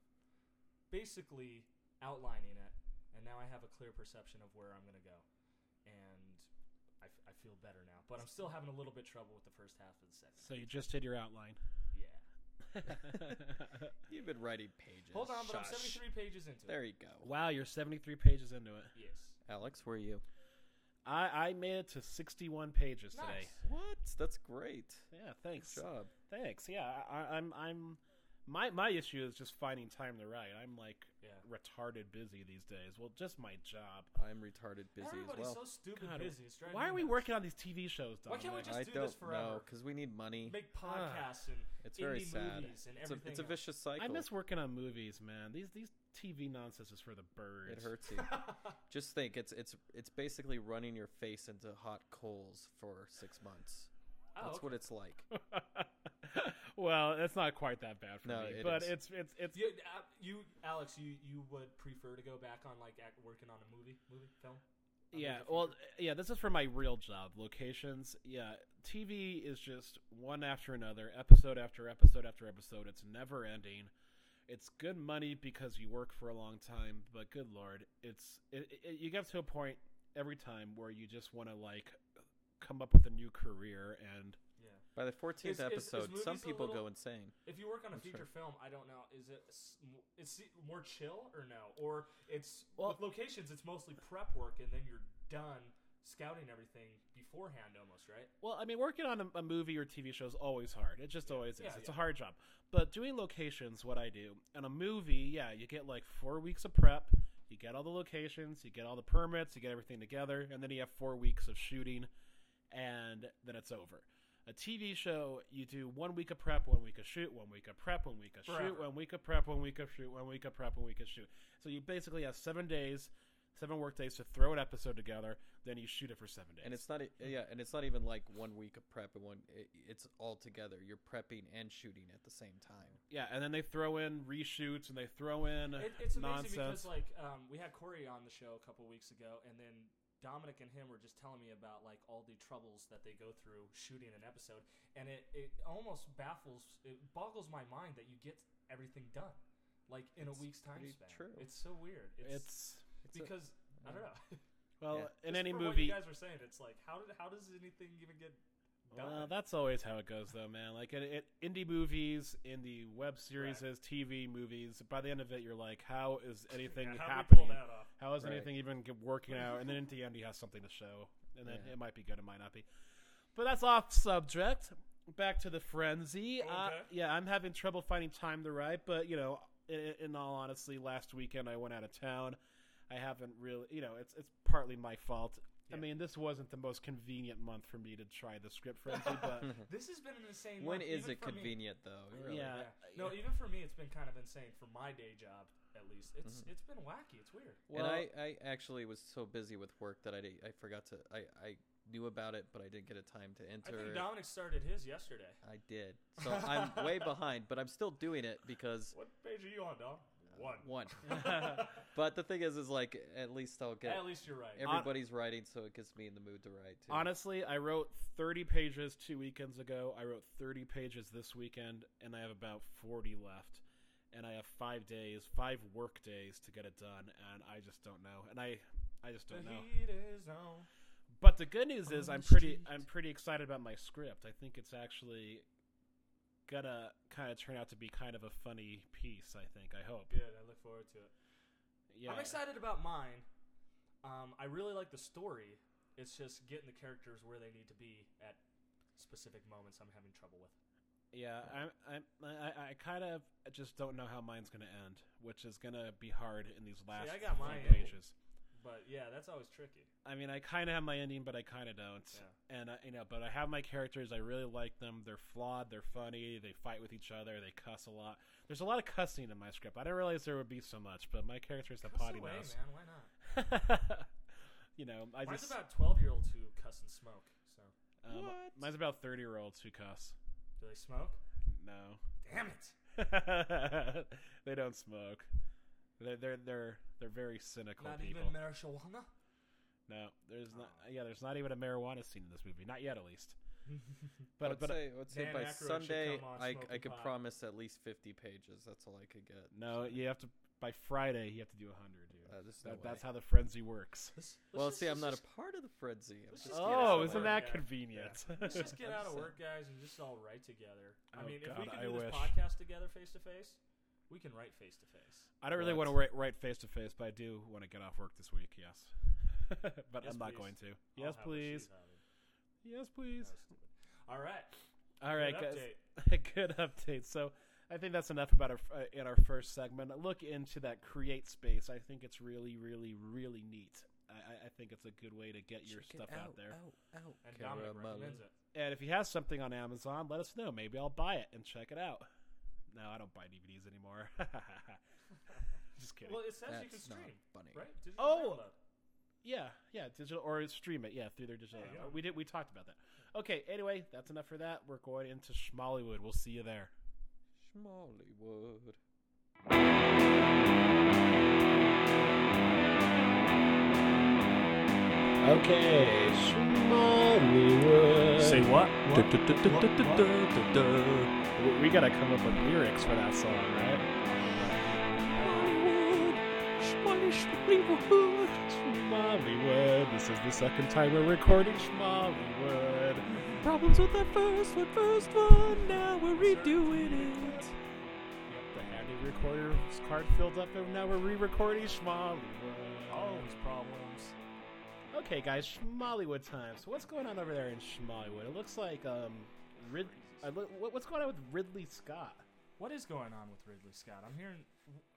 basically outlining it. And now I have a clear perception of where I'm going to go. And I, f- I feel better now. But I'm still having a little bit trouble with the first half of the second. So you just did your outline. Yeah. You've been writing pages. Hold on, but I'm Shush. seventy-three pages into There it. you go. Wow, you're seventy-three pages into it. Yes. Alex, where are you? I, I made it to sixty-one pages today. Nice. What? That's great. Yeah, thanks. Good job. Thanks. Yeah, I, I'm I'm my my issue is just finding time to write. I'm like Yeah. retarded busy these days. Well, just my job. I'm retarded busy Everybody's as well. so stupid God, busy. It's driving Why me are we nuts. working on these T V shows, Why can't we Dominic? just I do don't this forever? know because we need money. Make podcasts and It's very indie sad. movies and It's a, everything. it's a else. vicious cycle. I miss working on movies, man. These these T V nonsense is for the birds. It hurts you. Just think, it's it's it's basically running your face into hot coals for six months. Oh, That's okay. what it's like. Well, it's not quite that bad for No, me, it but is. it's it's it's You, uh, you, Alex, you, you would prefer to go back on like act, working on a movie, movie, film? A yeah. movie Well, feature? yeah. This is for my real job. Locations. Yeah. T V is just one after another, episode after episode after episode. It's never ending. It's good money because you work for a long time, but good lord, it's it, it, you get to a point every time where you just want to like come up with a new career and yeah. By the fourteenth Is- is- is episode, some movies a people little- go insane. If you work on a I'm sure. feature film, I don't know. Is it s- m- it's more chill or no? Or it's Well- with locations, it's mostly prep work, and then you're done scouting everything beforehand, almost, right? well, I mean, working on a, a movie or T V show is always hard. It just always is. Yeah, it's yeah. a hard job. But doing locations, what I do, in a movie, yeah, you get like four weeks of prep. You get all the locations, you get all the permits, you get everything together, and then you have four weeks of shooting, and then it's over. A T V show, you do one week of prep, one week of shoot, one week of prep, one week of Forever. shoot, one week of prep, one week of shoot, one week of prep, one week of shoot. So you basically have seven days, seven work days to throw an episode together. Then you shoot it for seven days. And it's not, e- yeah, and it's not even like one week of prep and one. It, it's all together. You're prepping and shooting at the same time. Yeah, and then they throw in reshoots and they throw in It, it's nonsense. amazing because like um, we had Corey on the show a couple weeks ago, and then Dominic and him were just telling me about like all the troubles that they go through shooting an episode, and it, it almost baffles, it boggles my mind that you get everything done like in It's a week's time pretty span. true. It's so weird. It's, it's It's a- because I don't know. well Yeah. in Just any from movie. what you guys were saying, it's like how did how does anything even get done? Well, that's always how it goes, though, man. Like, it, it, indie movies, indie web series, Right. T V movies. By the end of it, you're like, how is anything Yeah, how happening? we pull that off? How is Right. anything even get working out? And then at the end, he has something to show, and then Yeah. it might be good, it might not be. But that's off subject. Back to the frenzy. Uh, Okay. yeah, I'm having trouble finding time to write, but you know, in, in all honesty, last weekend I went out of town. I haven't really, you know, it's it's partly my fault. I Yeah. mean, this wasn't the most convenient month for me to try the script frenzy, but This has been an insane. When month, is even it for me. convenient though? Really? Yeah. Yeah. No, even for me, it's been kind of insane for my day job. At least it's Mhm. it's been wacky. It's weird. and I, I actually was so busy with work that I, di- I forgot to I, I knew about it, but I didn't get a time to I enter. think it. Dominic started his yesterday. I did, so I'm way behind, but I'm still doing it because What page are you on, Dom? One. one. But the thing is, is like at least I'll get At least you're right. everybody's writing, so it gets me in the mood to write too. honestly, I wrote thirty pages two weekends ago. I wrote thirty pages this weekend, and I have about forty left. And I have five days, five work days to get it done, and I just don't know. And I, I just the don't know. heat is on. But the good news is, On I'm the pretty, street. I'm pretty excited about my script. I think it's actually gonna kind of turn out to be kind of a funny piece. I think. I hope. Good. I look forward to it. Yeah. I'm excited about mine. Um, I really like the story. It's just getting the characters where they need to be at specific moments. I'm having trouble with. Yeah, I'm, I'm, I, I kind of just don't know how mine's gonna end, which is gonna be hard in these last I got few my pages. But yeah, that's always tricky. I mean, I kind of have my ending, but I kind of don't. Yeah. And uh, you know, but I have my characters. I really like them. They're flawed. They're funny. They fight with each other. They cuss a lot. There's a lot of cussing in my script. I didn't realize there would be so much, but my character's a Cuss potty away, mouse. man. Why not? You know, I Mine's just about twelve year olds who cuss and smoke. So um, What? mine's about thirty year olds who cuss. do they smoke? No, Damn it! they don't smoke. They're they're they're they're very cynical Not people. even marijuana. No, there's not. Aw. Yeah, there's not even a marijuana scene in this movie. Not yet, at least. I But would but say, I would say Dan by Aykroyd should Sunday, come on I, I Smoking could Pot. promise at least fifty pages. That's all I could get. no, you have to by Friday. You have to do a hundred, dude. Uh, there's no That, way. that's how the frenzy works. Let's- let's Well, just- see, I'm let's not just- a part of the frenzy. I'm let's just just get Oh, out of isn't work, that yeah. convenient? Let's just get out of So- work, guys, and just all write together. I Oh, mean, if God, we can I do this wish. podcast together face to face, we can write face to face. I don't really What? want to write, write face to face, but I do want to get off work this week. Yes, but Yes, I'm not please. going to. I'll Yes, have what please. she's having. Yes, please. That was stupid. All right. All right, Good guys. Good update. So I think that's enough about our uh, in our first segment. A look into that create space. I think it's really, really, really neat. I, I- I think it's a good way to get your Check it stuff out, there. Out, out. And Dominic Caramel. recommends it. And if he has something on Amazon, let us know. Maybe I'll buy it and check it out. No, I don't buy D V Ds anymore. Just kidding. Well, it says you can That's not stream, funny. right? Digital Oh! download. Yeah, yeah, digital or stream it. Yeah, through their digital. There you download. go. We did. We talked about that. Okay. Anyway, that's enough for that. We're going into Schmollywood. We'll see you there. Schmollywood. Okay, Schmollywood. Say what? We, we gotta come up with lyrics for that song, right? Schmollywood. Schmollywood. This is the second time we're recording Schmollywood. Problems with that first one, first one. Now we're redoing it. Yep, the handy recorder card filled up, and now we're re-recording Schmollywood. All these problems. Okay, guys, Schmollywood time. So what's going on over there in Schmollywood? It looks like um, Rid- uh, what- what's going on with Ridley Scott? What is going on with Ridley Scott? I'm hearing.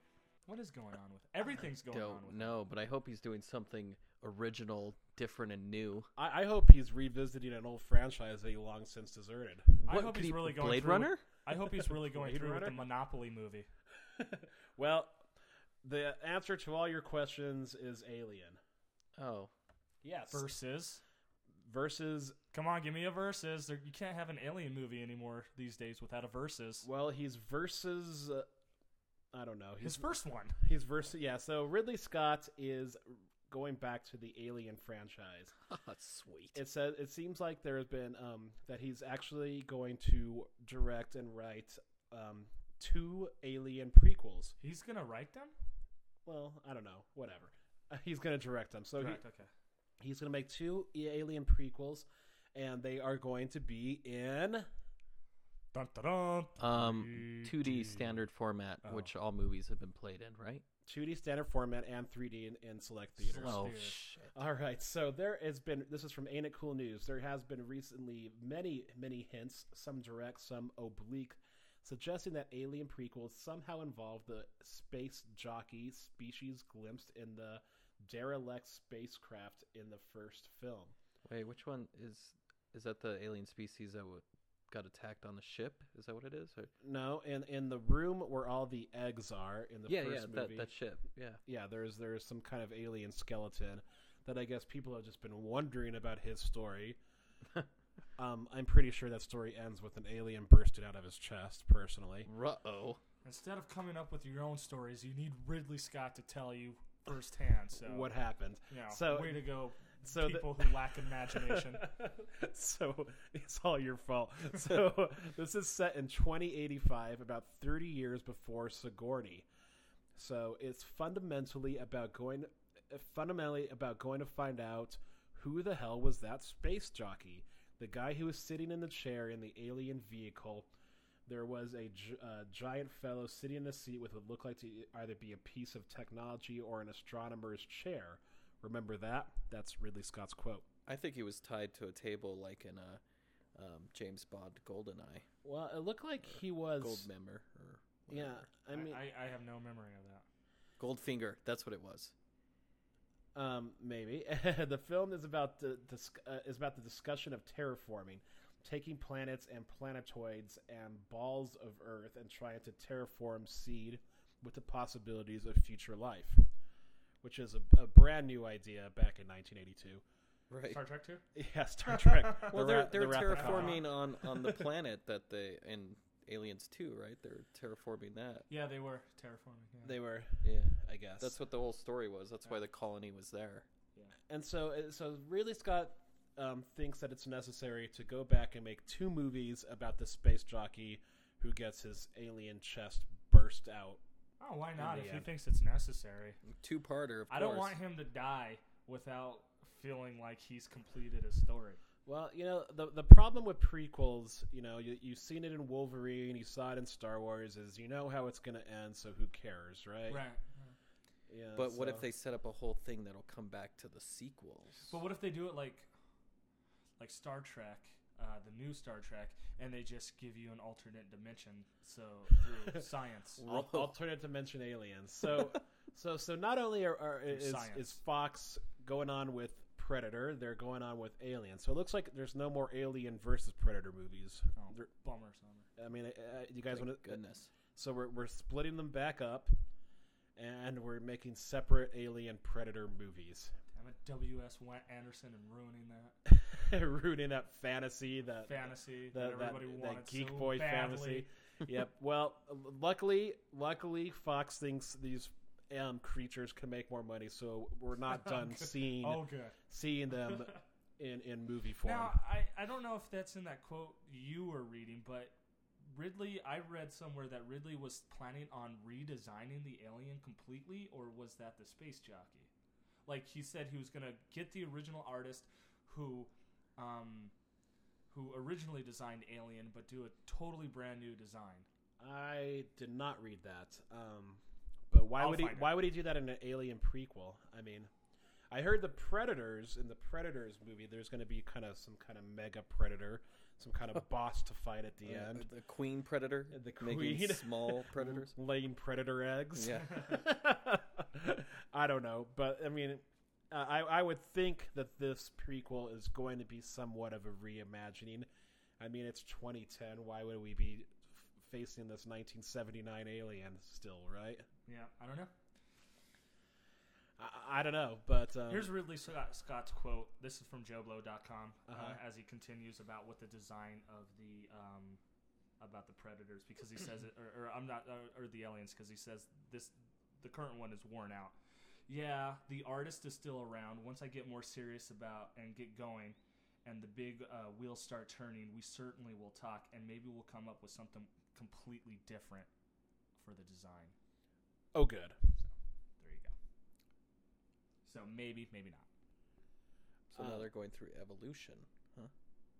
What is going on with everything's going Don't on with know, but I hope he's doing something original, different, and new. I, I hope he's revisiting an old franchise that he long since deserted. I What, hope could he's he- really going Blade through Runner? With, I hope he's really going Blade through Runner? with the Monopoly movie. Well, the answer to all your questions is Alien. Oh, Yes. Versus, Versus, come on, give me a versus. There, you can't have an Alien movie anymore these days without a versus. well, he's versus. Uh, I don't know. His He's first one. He's versus. Yeah. So Ridley Scott is going back to the Alien franchise. that's sweet. It says it seems like there has been um, that he's actually going to direct and write um, two Alien prequels. He's gonna write them. Well, I don't know. Whatever. Uh, he's going to direct them. So he, Correct. Okay. he's going to make two Alien prequels, and they are going to be in. Dun, dun, dun. Um, three two D D. standard format, Oh. which all movies have been played in, right? two D standard format and three D in, in select theaters. Select- Oh theaters. shit! All right, so there has been, this is from Ain't It Cool News. There has been recently many, many hints, some direct, some oblique, suggesting that Alien prequels somehow involve the space jockey species glimpsed in the derelict spacecraft in the first film. Wait, which one is is that? The alien species that w- got attacked on the ship? Is that what it is? Or? No, in in the room where all the eggs are in the yeah, first yeah, movie. that that ship. Yeah. Yeah, there's there's some kind of alien skeleton that I guess people have just been wondering about his story. um, I'm pretty sure that story ends with an alien bursting out of his chest. Personally, Uh-oh. Instead of coming up with your own stories, you need Ridley Scott to tell you firsthand. So what happened? You know, So- way to go, So the- people who lack imagination. so it's all your fault. So this is set in twenty eighty-five, about thirty years before Sigourney. So it's fundamentally about going, uh, fundamentally about going to find out who the hell was that space jockey, the guy who was sitting in the chair in the alien vehicle. There was a gi- uh, giant fellow sitting in a seat with what looked like to either be a piece of technology or an astronomer's chair. Remember that? That's Ridley Scott's quote. I think he was tied to a table like in a um, James Bond GoldenEye. Well, it looked like he was. Goldmember or Yeah, whatever. I mean, I, I have no memory of that. Goldfinger. That's what it was. um, maybe the film is about the dis- uh, is about the discussion of terraforming, taking planets and planetoids and balls of Earth and trying to terraform seed with the possibilities of future life, which is a, a brand new idea back in nineteen eighty-two. Right. Star Trek two? Yeah, Star Trek. Well, The they're Ra- they're the Wrath of Khan. terraforming on, on the planet that they in Aliens two, right? They're terraforming that. Yeah, they were terraforming. Yeah. They were, Yeah, I guess. that's what the whole story was. That's why the colony was there. And so, uh, so Ridley Scott um, thinks that it's necessary to go back and make two movies about the space jockey who gets his alien chest burst out. Oh, why not? the If he end. thinks it's necessary. Two parter, of I course. don't want him to die without feeling like he's completed his story. Well, you know, the the problem with prequels, you know, you, you've seen it in Wolverine, you saw it in Star Wars, is you know how it's going to end, so who cares, right? Right. Yeah, But what so- if they set up a whole thing that'll come back to the sequels? But what if they do it like, like Star Trek, uh, the new Star Trek, and they just give you an alternate dimension, so through science. Al- alternate dimension aliens. So, so, so not only are, are is, Science. is Fox going on with Predator, they're going on with Alien. So it looks like there's no more Alien versus Predator movies. Oh, They're- bummer, summer. I mean, uh, you guys Thank want to? goodness. So we're we're splitting them back up, and we're making separate Alien Predator movies. Damn it, W S Anderson and ruining that Ruining that fantasy, that fantasy that, that, that, everybody that wanted geek so boy badly. fantasy. Yep. Well, luckily, luckily, Fox thinks these um, creatures can make more money, so we're not done Good. seeing Oh, good. seeing them in in movie form. Now, I, I don't know if that's in that quote you were reading, but Ridley, I read somewhere that Ridley was planning on redesigning the alien completely, or was that the space jockey? Like, he said he was going to get the original artist who um, who originally designed Alien, but do a totally brand new design. I did not read that. Um, but why I'll would he? find Why out. would he do that in an Alien prequel? I mean, I heard the Predators in the Predators movie. There's going to be kind of some kind of mega predator some kind of boss to fight at the Uh, end. the queen predator, The making queen. small predators. Laying predator eggs. Yeah. I don't know, but I mean, uh, I I would think that this prequel is going to be somewhat of a reimagining. I mean, it's twenty ten. Why would we be f- facing this nineteen seventy-nine alien still, right? Yeah, I don't know. I, I don't know, but um, Here's Ridley Scott, Scott's quote. This is from Joe Blow dot com Uh-huh. uh, as he continues about what the design of the um, about the predators, because he says it, or, or I'm not, or, or the aliens, because he says this, the current one is worn out. Yeah, the artist is still around. Once I get more serious about and get going, and the big uh, wheels start turning, we certainly will talk, and maybe we'll come up with something completely different for the design. oh, good. So there you go. So maybe, maybe not. So now Uh, they're going through evolution, huh?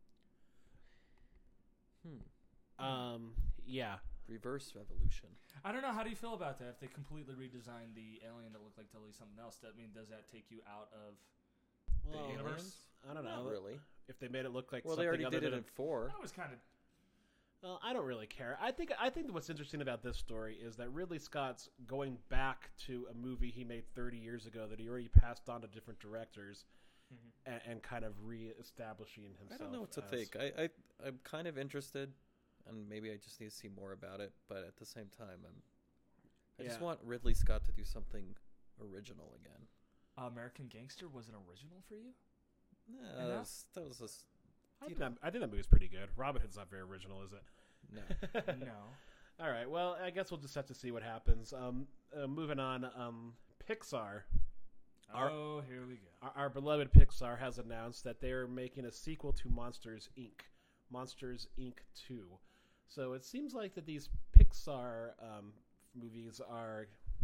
Hmm. Um, yeah. Reverse evolution. I don't know. How do you feel about that? If they completely redesigned the alien to look like totally something else, that I mean, does that take you out of the Well, universe? I don't know. Not really. If they made it look like Well, they something already other did it than in four. I was kind of. Well, I don't really care. I think I think what's interesting about this story is that Ridley Scott's going back to a movie he made thirty years ago that he already passed on to different directors, Mhm. and, and kind of re-establishing himself. I don't know what to as- think. I, I I'm kind of interested, and maybe I just need to see more about it. But at the same time, I'm I just Yeah. want Ridley Scott to do something original again. American Gangster was an original for you? Nah, Enough? that was, that was just I think, that, I think that movie's pretty good. Robin Hood's not very original, is it? no. No. All right. Well, I guess we'll just have to see what happens. Um, uh, moving on. Um, Pixar. Our- oh, here we go. Our, our beloved Pixar has announced that they are making a sequel to Monsters Incorporated. Monsters Incorporated two. So it seems like that these Pixar um, movies are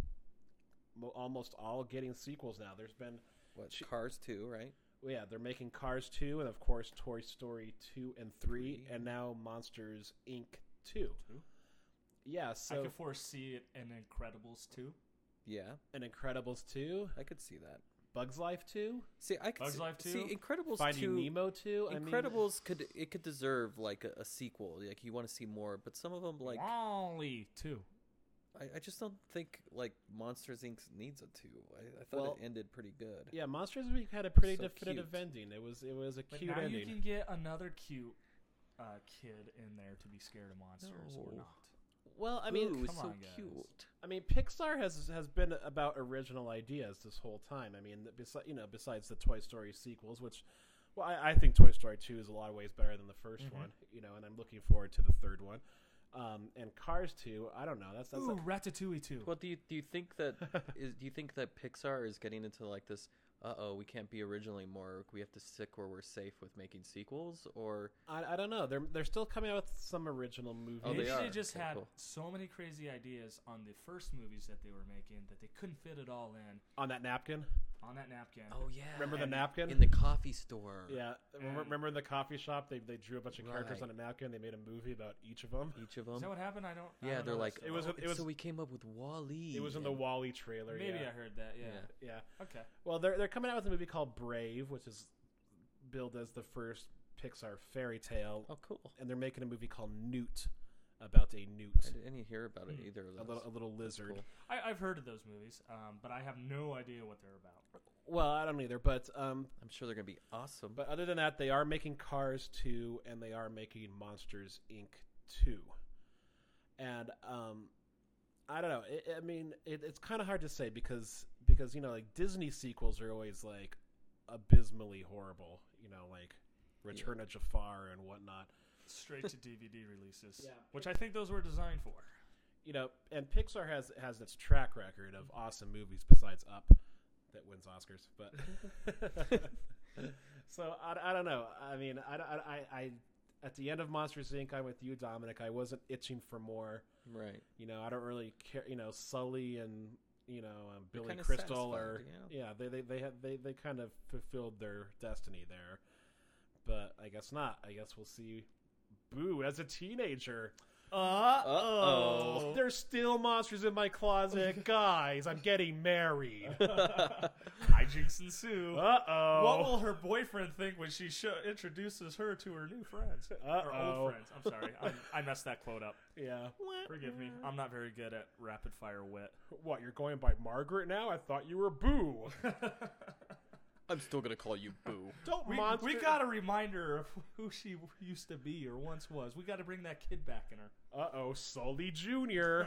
mo- almost all getting sequels now. There's been, What, Ch- Cars two, right? well, yeah, they're making Cars two, and of course Toy Story two and three, Three. and now Monsters Incorporated two. Two? Yeah, I so could foresee it in Incredibles too. Yeah, and Incredibles two, I could see that. Bugs Life two, See, I could Bugs see, Life see two? Incredibles Finding two. Nemo two. I mean, Incredibles could it could deserve like a, a sequel. Like you want to see more, but some of them like Wall-E two. I, I just don't think like Monsters Incorporated needs a two. I, I thought Well, it ended pretty good. yeah, Monsters Week had a pretty So definitive cute. ending. It was it was a But cute now ending. you can get another cute uh, kid in there to be scared of monsters or No. not. Well, I mean, Ooh, come so on, guys. cute. I mean, Pixar has has been about original ideas this whole time. I mean, besides you know, besides the Toy Story sequels, which, well, I, I think Toy Story two is a lot of ways better than the first Mhm. one. You know, and I'm looking forward to the third one. Um, and Cars two, I don't know. That's that's Ooh, Ratatouille two. Well, do you do you think that is do you think that Pixar is getting into like this? Uh oh, we can't be original anymore. We have to stick where we're safe with making sequels, or I, I don't know. They're they're still coming out with some original movies. Oh, Maybe they they, are. just Okay, had cool. so many crazy ideas on the first movies that they were making that they couldn't fit it all in On that napkin. on that napkin. oh yeah, Remember the and napkin? in the coffee store? Yeah, remember, And- remember in the coffee shop they they drew a bunch of characters Right. on a napkin. They made a movie about each of them. each of Is them. that what happened? I don't. I Yeah, don't they're know like that It was- stuff. it was- so we came up with Wall-E. It was in the and- Wall-E trailer. Maybe yeah. I heard that. Yeah. Yeah. Yeah. Okay. Well, they're they're coming out with a movie called Brave, which is billed as the first Pixar fairy tale, Oh, cool. and they're making a movie called Newt about a newt, I didn't hear about it Hmm. either. Of a those. little a little lizard. Cool. I, I've heard of those movies, um, but I have no idea what they're about. Well, I don't either, but um, I'm sure they're gonna be awesome. but other than that, they are making Cars two, and they are making Monsters Incorporated two, and um, I don't know. It, I mean, it, it's kind of hard to say because because you know, like Disney sequels are always like abysmally horrible. You know, like Return of Jafar and whatnot. Straight to D V D releases, Yeah. which I think those were designed for. You know, and Pixar has has its track record of awesome movies besides Up that wins Oscars. But so I, I don't know. I mean, I, I, I at the end of Monsters Incorporated, I'm with you, Dominic. I wasn't itching for more. Right. You know, I don't really care. You know, Sully and you know um, You're Billy kinda Crystal satisfied, are yeah. yeah. They they they had they they kind of fulfilled their destiny there. But I guess not. I guess we'll see. Boo as a teenager. Uh Uh-oh. There's still monsters in my closet. Guys, I'm getting married. I Hijinks ensue. Uh oh. What will her boyfriend think when she sh- introduces her to her new friends? Uh Or oh. old friends. I'm sorry. I'm, I messed that quote up. Yeah. Forgive me. I'm not very good at rapid fire wit. What? You're going by Margaret now? I thought you were Boo. I'm still gonna call you Boo. Don't We, monster. we got a reminder of who she used to be or once was. We got to bring that kid back in her. Uh oh, Sully Junior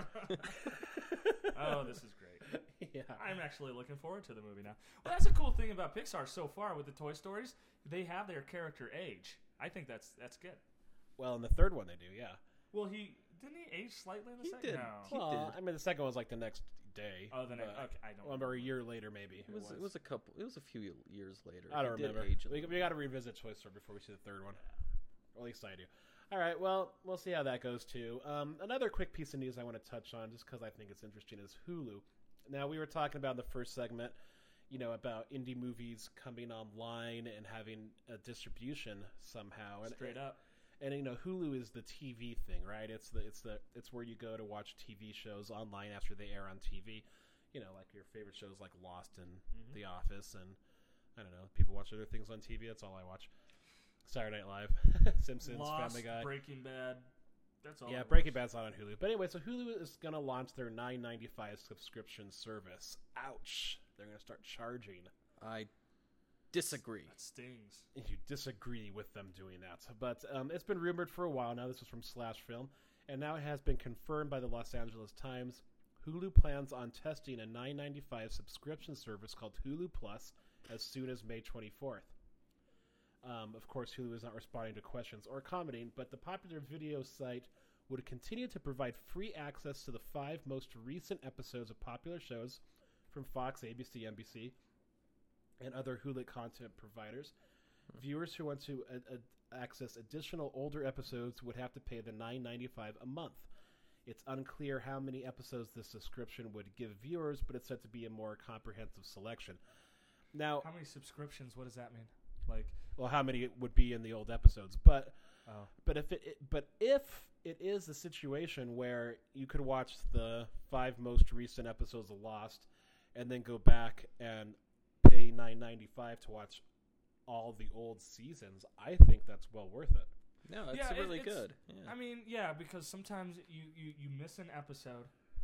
Oh, this is great. Yeah. I'm actually looking forward to the movie now. Well, that's a cool thing about Pixar so far with the Toy Stories. They have their character age. I think that's that's good. Well, in the third one they do, yeah. Well, he didn't he age slightly in the He second? did. No. He Well, did. I mean, the second one was like the next day. Oh, the next. but- Okay, I don't. Well, or a year later, maybe. It was, it was a couple. It was a few years later. I don't He did remember. age a We, little we got to revisit Toy Story before we see the third one. Or at least I do. All right, well, we'll see how that goes, too. Um, another quick piece of news I want to touch on, just because I think it's interesting, is Hulu. Now, we were talking about in the first segment, you know, about indie movies coming online and having a distribution somehow. And, Straight up. And you know, Hulu is the T V thing, right? It's the it's the it's where you go to watch T V shows online after they air on T V. You know, like your favorite shows like Lost and Mhm. The Office, and I don't know, people watch other things on T V. That's all I watch. Saturday Night Live, Simpsons, Lost, Family Guy. Breaking Bad. That's all. Yeah, I Breaking watch. Bad's not on Hulu. But anyway, so Hulu is going to launch their nine ninety-five subscription service. Ouch! They're going to start charging. I disagree. That stings. You disagree with them doing that. But um, it's been rumored for a while now. This was from Slash Film. And now it has been confirmed by the Los Angeles Times. Hulu plans on testing a nine ninety-five subscription service called Hulu Plus as soon as May twenty-fourth. Um, of course, Hulu is not responding to questions or commenting, but the popular video site would continue to provide free access to the five most recent episodes of popular shows from Fox, A B C, N B C, and other Hulu content providers. Viewers who want to uh, uh, access additional older episodes would have to pay the nine ninety-five a month. It's unclear how many episodes this subscription would give viewers, but it's said to be a more comprehensive selection. Now, How many subscriptions? What does that mean? Like, well, how many would be in the old episodes? But oh, but if it, it but if it is a situation where you could watch the five most recent episodes of Lost, and then go back and pay nine ninety-five to watch all the old seasons, I think that's well worth it. No, it's Yeah, it- really it's- good. Yeah. I mean, yeah, because sometimes you, you, you miss an episode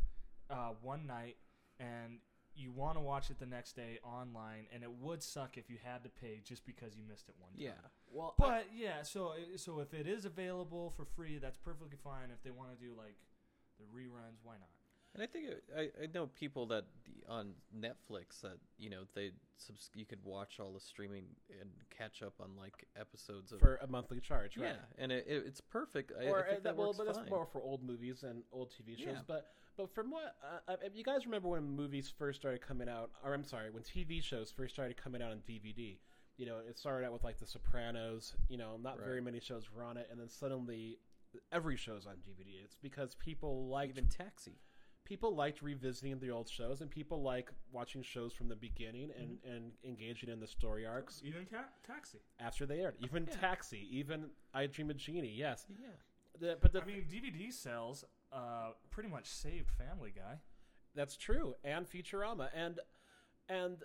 uh, one night and you want to watch it the next day online, and it would suck if you had to pay just because you missed it one time. yeah. Well, But yeah, so so if it is available for free, that's perfectly fine. If they want to do like the reruns, why not? And I think it, I, I know people that on Netflix that you know they subs- you could watch all the streaming and catch up on like episodes of for a monthly charge, right? yeah, and it, it, it's perfect. I, Or I think uh, that well, works but that's fine. more for old movies and old T V shows. Yeah. But but from what uh, if you guys remember when movies first started coming out, or I'm sorry, when T V shows first started coming out on D V D, you know, it started out with like The Sopranos. You know, not Right. very many shows were on it, and then suddenly every show's on D V D. It's because people liked Even Taxi. people liked revisiting the old shows, and people like watching shows from the beginning and, Mm-hmm. and engaging in the story arcs Even ca- Taxi. after they aired. Even Yeah. Taxi, even I Dream of Jeannie. Yes, Yeah. the, but the, I mean, D V D sales uh, pretty much saved Family Guy. that's true, and Futurama, and and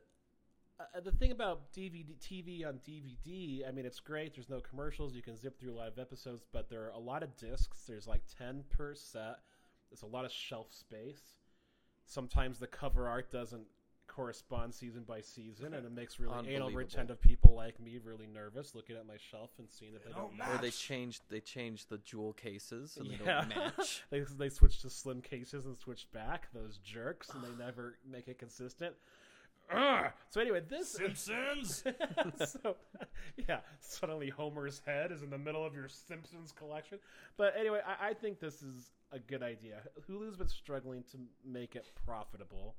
uh, the thing about D V D T V on D V D, I mean, it's great. There's no commercials. You can zip through a lot of episodes, but there are a lot of discs. There's like ten per set. There's a lot of shelf space. Sometimes the cover art doesn't correspond season by season, and it makes really anal Unbelievable. retentive people like me really nervous looking at my shelf and seeing that they They don't don't Or they match. changed they changed the jewel cases and they Yeah. don't match. they, they switched to slim cases and switched back, those jerks, and they never make it consistent. Ugh. So anyway, this Simpsons. so yeah, suddenly Homer's head is in the middle of your Simpsons collection. But anyway, I, I think this is a good idea. Hulu's been struggling to make it profitable,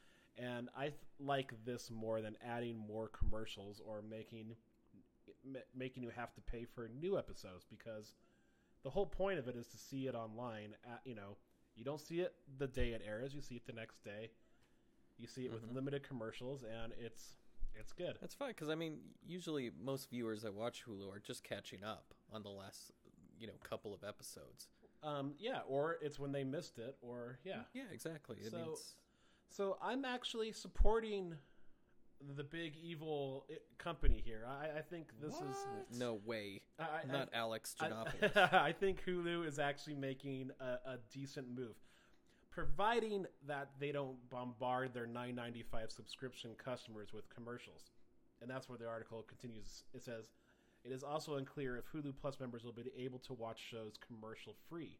and I th- like this more than adding more commercials or making ma- making you have to pay for new episodes, because the whole point of it is to see it online. At, you know, you don't see it the day it airs; you see it the next day. You see it with Mhm. limited commercials, and it's it's good. That's fine because I mean, usually most viewers that watch Hulu are just catching up on the last, you know, couple of episodes. Um, yeah, or it's when they missed it, or yeah. Yeah, exactly. I So- mean, it's, So I'm actually supporting the big evil i- company here. I, I think this What? is No way. I, I, Not Alex I, Janopoulos. I think Hulu is actually making a, a decent move, providing that they don't bombard their nine ninety-five subscription customers with commercials. And that's where the article continues. It says, it is also unclear if Hulu Plus members will be able to watch shows commercial free.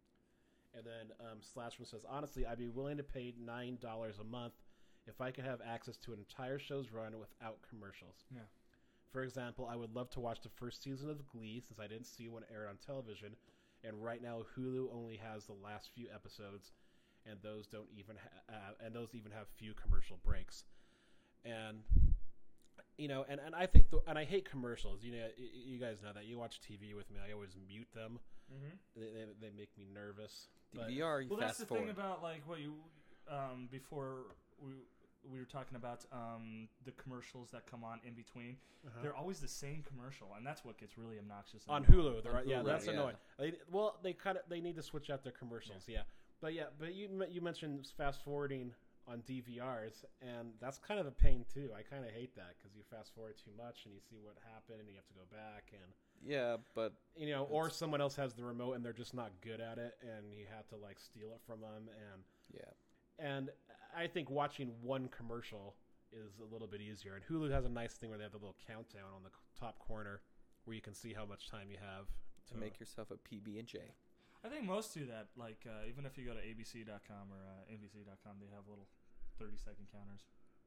And then um, Slashman says, honestly, I'd be willing to pay nine dollars a month if I could have access to an entire show's run without commercials. Yeah. For example, I would love to watch the first season of Glee since I didn't see when it aired on television, and right now Hulu only has the last few episodes, and those don't even ha- uh, and those even have few commercial breaks. And you know, and, and I think the, and I hate commercials. You know, y- you guys know that. You watch T V with me, I always mute them. Mm-hmm. They, they, they make me nervous. D But- V R, you Well, that's fast the forward. thing about like what you um, before we we were talking about um, the commercials that come on in between. Uh-huh. They're always the same commercial, and that's what gets really obnoxious. On annoying. Hulu, they're, On yeah, Hulu, that's yeah. annoying. They, well, they kind of they need to switch out their commercials, yeah. But yeah, but you you mentioned fast forwarding on D V Rs, and that's kind of a pain too. I kind of hate that because you fast forward too much and you see what happened, and you have to go back, and Yeah, but you know, or It's- someone else has the remote and they're just not good at it, and you have to like steal it from them, and yeah. and I think watching one commercial is a little bit easier. And Hulu has a nice thing where they have the little countdown on the c- top corner where you can see how much time you have To make yourself a P B and J. I think most do that. Like uh, even if you go to A B C dot com or uh, N B C dot com, they have little thirty second counters.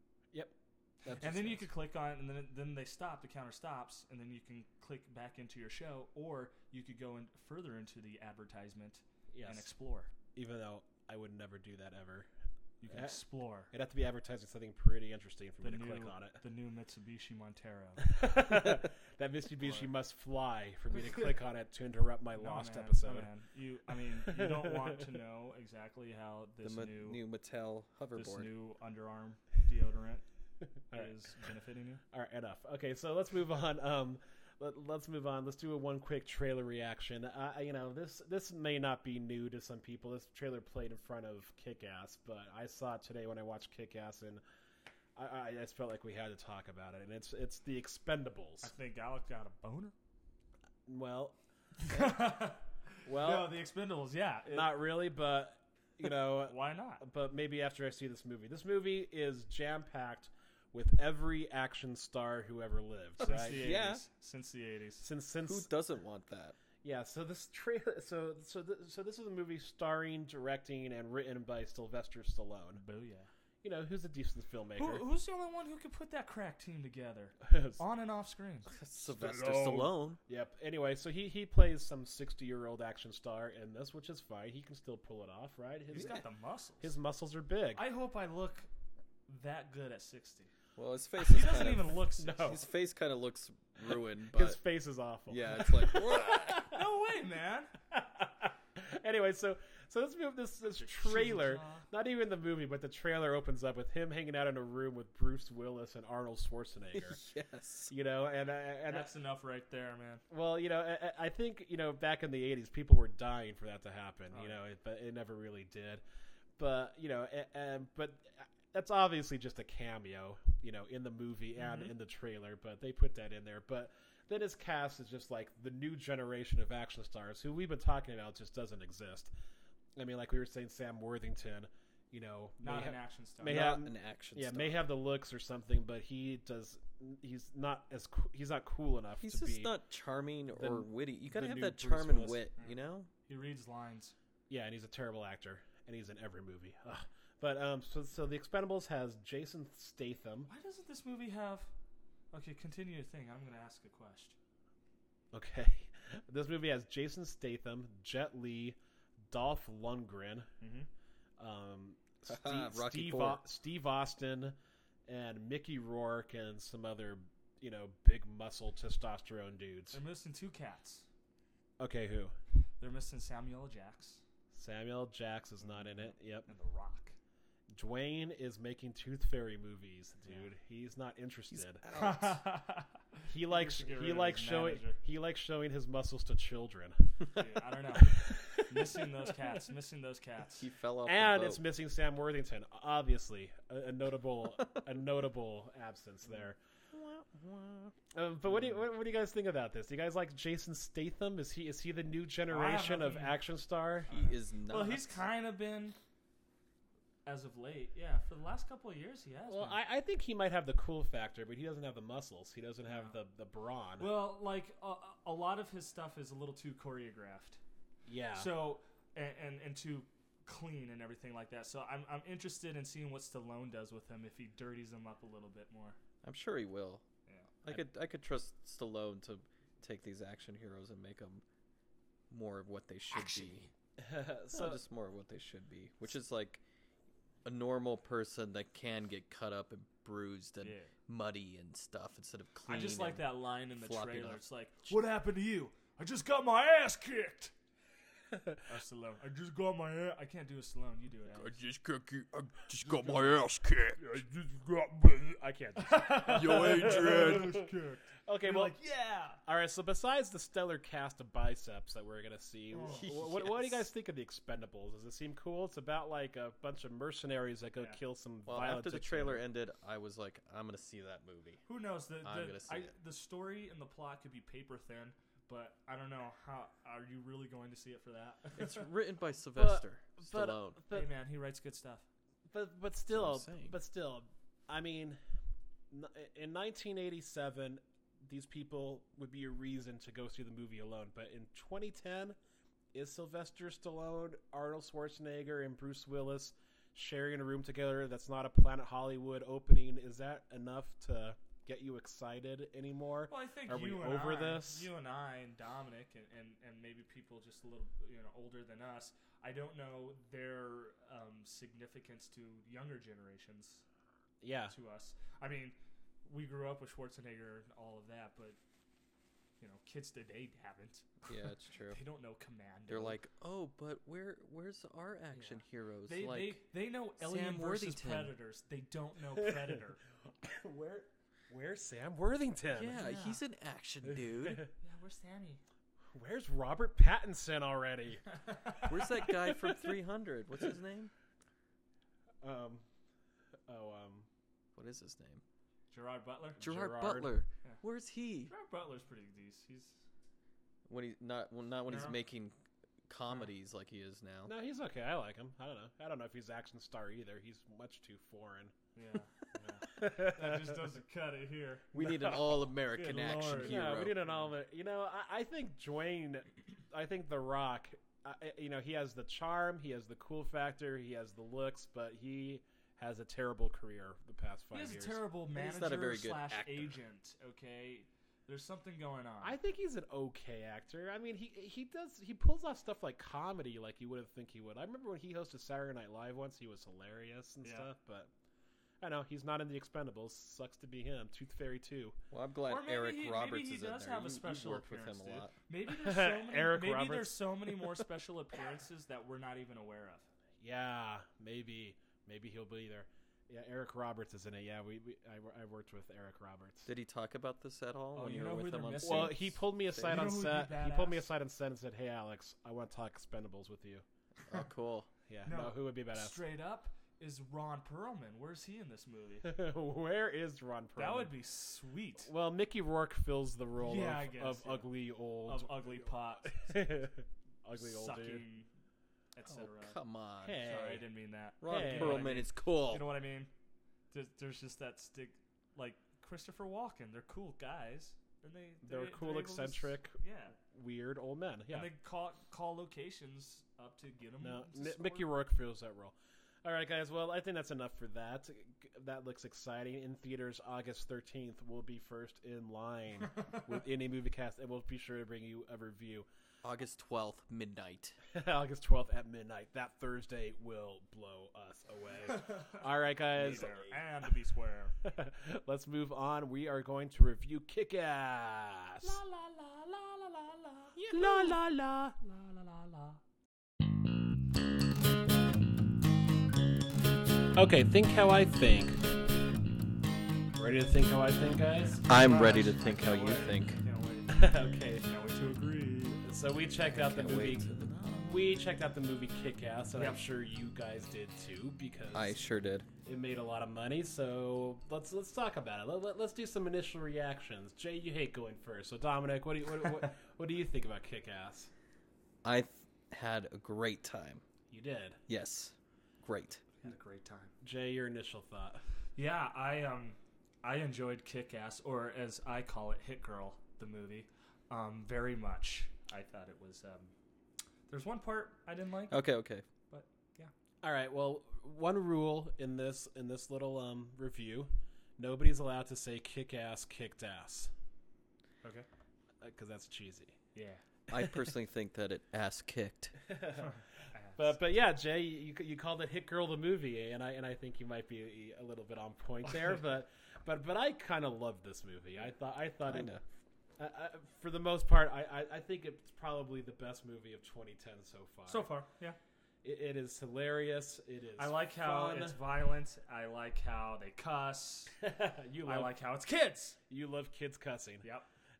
That And just then you sounds- could click on it, and then it, then they stop. The counter stops, and then you can click back into your show, or you could go in further into the advertisement yes, and explore. even though I would never do that ever. You can Uh, explore It'd have to be advertising something pretty interesting for the me new to click on it. the new Mitsubishi Montero. That Mitsubishi Or- must fly for me to click on it to interrupt my No, lost man, no, episode. man. You, I mean, you don't want to know exactly how The this ma- new, new Mattel this hoverboard. new underarm deodorant All right. is benefiting you. All right, enough. Okay, so let's move on. Um, let, let's move on. Let's do a one quick trailer reaction. Uh, you know, this this may not be new to some people. This trailer played in front of Kick-Ass, but I saw it today when I watched Kick-Ass, and I, I just felt like we had to talk about it. And it's it's the Expendables. I think Alec got a boner. Well, well, well, no, the Expendables, yeah. It- not really, but you know, why not? but maybe after I see this movie. This movie is jam packed with every action star who ever lived. Since Right? the Yeah. eighties. Since the eighties. Since since Who doesn't want that? Yeah, so this trailer, so so th- so this is a movie starring, directing, and written by Sylvester Stallone. Booyah. You know, who's a decent Who, filmmaker. who's the only one who could put that crack team together? On and off screen. Sylvester Stallone. Stallone. Yep. Anyway, so he he plays some sixty-year-old action star in this, which is fine. He can still pull it off, right? His He's got the muscles. his muscles are big. I hope I look that good at sixty. Well, his face He is doesn't kind even of, look sixty. No. his face kind of looks ruined, but His face is awful. yeah, it's like No way, man. Anyway, so so this movie, this this trailer, not even the movie, but the trailer opens up with him hanging out in a room with Bruce Willis and Arnold Schwarzenegger. yes. You know, and uh, and That's enough right there, man. well, you know, I, I think you know back in the eighties, people were dying for that to happen. Oh, you yeah. know, it, but it never really did. But you know, a- and but that's obviously just a cameo, you know, in the movie and Mhm. in the trailer. But they put that in there. But then his cast is just like the new generation of action stars who we've been talking about just doesn't exist. I mean, like we were saying, Sam Worthington, you know, Not may an ha- action star. may Not have- an action yeah, star. may have the looks or something, but he does. He's not as coo- he's not cool enough He's to just be. not charming the- or witty. You gotta the have new that Bruce charm and Willis. wit, Mm. you know? He reads lines. Yeah, and he's a terrible actor, and he's in every movie. Ugh. But um, so so the Expendables has Jason Statham. Why doesn't this movie have? Okay, continue your thing. I'm going to ask a question. Okay, this movie has Jason Statham, Jet Li, Dolph Lundgren, Mm-hmm. um, Haha, Steve, Rocky Steve, Four. Au- Steve Austin, and Mickey Rourke, and some other you know big muscle testosterone dudes. They're missing two cats. Okay, who? They're missing Samuel L. Jackson Samuel Jackson is not in it. Yep. and The Rock. Dwayne is making Tooth Fairy movies, dude. Yeah. He's not interested. He He likes to get he rid of likes his showing manager. he likes showing his muscles to children. Dude, I don't know. Missing those cats. Missing those cats. He fell off. And the it's boat. missing Sam Worthington, obviously a, a notable a notable absence there. Um, but what do you what, what do you guys think about this? Do you guys like Jason Statham? Is he is he the new generation of nothing- action star? He is not. Well, he's kind of been, as of late, yeah. For the last couple of years, he has. Well, been. I, I think he might have the cool factor, but he doesn't have the muscles. He doesn't have No. the the brawn. Well, like a, a lot of his stuff is a little too choreographed. yeah. So and, and and too clean and everything like that. So I'm I'm interested in seeing what Stallone does with him if he dirties him up a little bit more. I'm sure he will. Yeah. I could I could trust Stallone to take these action heroes and make them more of what they should Action. be. so No, just more of what they should be, which is like a normal person that can get cut up and bruised and Yeah. muddy and stuff instead of clean. I just like and- that line in the floppy trailer. enough. It's like, "What happened to you? I just got my ass kicked." That's Stallone. I just got my ass. I can't do a Stallone. You do it. Alex. just got I just got my ass kicked. I just got my- I can't. do- Yo, Adrian. Ass kicked. Okay, You're well, like, yeah. all right. So besides the stellar cast of biceps that we're gonna see, Oh. wh- what, what do you Yes. guys think of the Expendables? Does it seem cool? It's about like a bunch of mercenaries that go Yeah. kill some Well, violent after the dictator. trailer ended, I was like, I'm gonna see that movie. Who knows? The I'm the, gonna see I, it. the story and the plot could be paper thin, but I don't know how. Are you really going to see it for that? It's written by Sylvester but- Stallone. But hey man, he writes good stuff. But but what still, I'm saying. but still, I mean, n- in nineteen eighty-seven, these people would be a reason to go see the movie alone. But in twenty ten, is Sylvester Stallone, Arnold Schwarzenegger, and Bruce Willis sharing a room together that's not a Planet Hollywood opening? Is that enough to get you excited anymore? Well, I think Are we you and over I, this? You and I and Dominic and, and, and maybe people just a little you know older than us. I don't know their um, significance to younger generations. Yeah. To us, I mean, we grew up with Schwarzenegger and all of that, but you know, kids today haven't. Yeah, it's true. They don't know Commando. They're like, oh, but where where's our action heroes? they like, they, they know Sam Alien versus Worthington. Predators. They don't know Predator. Where Where's Sam Worthington? yeah, Yeah. he's an action dude. Yeah, where's Sammy? Where's Robert Pattinson already? Where's that guy from three hundred? What's his name? Um, oh, um, What is his name? Gerard Butler. Gerard, Gerard. Butler. Yeah. Where's he? Gerard Butler's pretty decent. He's When he not well, not when he's No. making comedies like he is now. no, he's okay. I like him. I don't know. I don't know if he's action star either. He's much too foreign. yeah. yeah. That just doesn't cut it here. We need an No. all-American Good action Lord. hero. Yeah, we need an all. You know, I, I think Dwayne. I think The Rock. I, you know, he has the charm. He has the cool factor. He has the looks, but he has a terrible career the past five He has years. a terrible He's manager not a very good slash actor. agent. Okay, there's something going on. I think he's an okay actor. I mean, he he does he pulls off stuff like comedy like you wouldn't think he would. I remember when he hosted Saturday Night Live once, he was hilarious and Yeah. stuff. But I know he's not in the Expendables. Sucks to be him. Tooth Fairy two. Well, I'm glad Or maybe Eric he- Roberts maybe he is in does there. have a You- special you've worked with him appearance, a dude. lot. Maybe there's so many. Eric maybe Roberts. there's so many more special appearances that we're not even aware of. Yeah, maybe maybe he'll be there. Yeah, Eric Roberts is in it. Yeah, we, we I, I worked with Eric Roberts. Did he talk about this at all Oh, when you you know were who with him they're on missing? set? Well, he pulled me aside You know on who would set. be He pulled me badass? aside on set and said, "Hey, Alex, I want to talk Expendables with you." Oh, cool. Yeah, No, no, who would be badass? Straight up is Ron Perlman. Where's he in this movie? Where is Ron Perlman? That would be sweet. Well, Mickey Rourke fills the role Yeah, I of, guess, of yeah. ugly old, Of ugly pot, ugly old sucking, dude. et Oh, cetera. come on. Hey. Sorry, I didn't mean that. Ron Hey. You know what I Perlman mean? is cool. You know what I mean? There's, there's just that stick, like Christopher Walken. They're cool guys, and they They're they're, cool, they're able to s- eccentric, yeah, weird old men. Yeah. and they call call locations up to get them. No, to Mi- score. Mickey Rourke fills that role. All right, guys. Well, I think that's enough for that. That looks exciting. In theaters, August thirteenth. We'll be first in line with any movie cast, and we'll be sure to bring you a review. August twelfth, midnight. August twelfth at midnight. That Thursday will blow us away. All right, Be guys. there and to be square. Let's move on. We are going to review Kick-Ass. La la la la la la. La la la. La la la la. Okay, think how I think. Ready to think how I think, guys? I'm ready to think how you think. Can't wait. Okay. Can't wait to agree. So we checked out the Can't movie. wait to the- We checked out the movie Kick-Ass, and I'm Yep. sure you guys did too, because I sure did. it made a lot of money. So let's let's talk about it. Let, let, let's do some initial reactions. Jay, you hate going first, so Dominic, what do you what, what, what do you think about Kick-Ass? I th- had a great time. You did. Yes, great. Had a great time. Jay, your initial thought. Yeah, I um, I enjoyed Kick-Ass, or as I call it, Hit Girl, the movie, um, very much. I thought it was. Um, there's one part I didn't like, Okay, okay. but yeah. All right. Well, one rule in this in this little um, review: nobody's allowed to say "kick-ass," "kicked ass," Okay. because that's cheesy. Yeah. I personally think that it ass kicked. But but yeah, Jay, you you called it "Hit Girl" the movie, and I and I think you might be a little bit on point there. but but but I kind of loved this movie. I thought I thought it, Kinda. I, I, for the most part, I, I I think it's probably the best movie of twenty ten so far. So far, yeah. It, it is hilarious. It is. I like how fun. it's violent. I like how they cuss. you I love like how it's kids. you love kids cussing. Yep.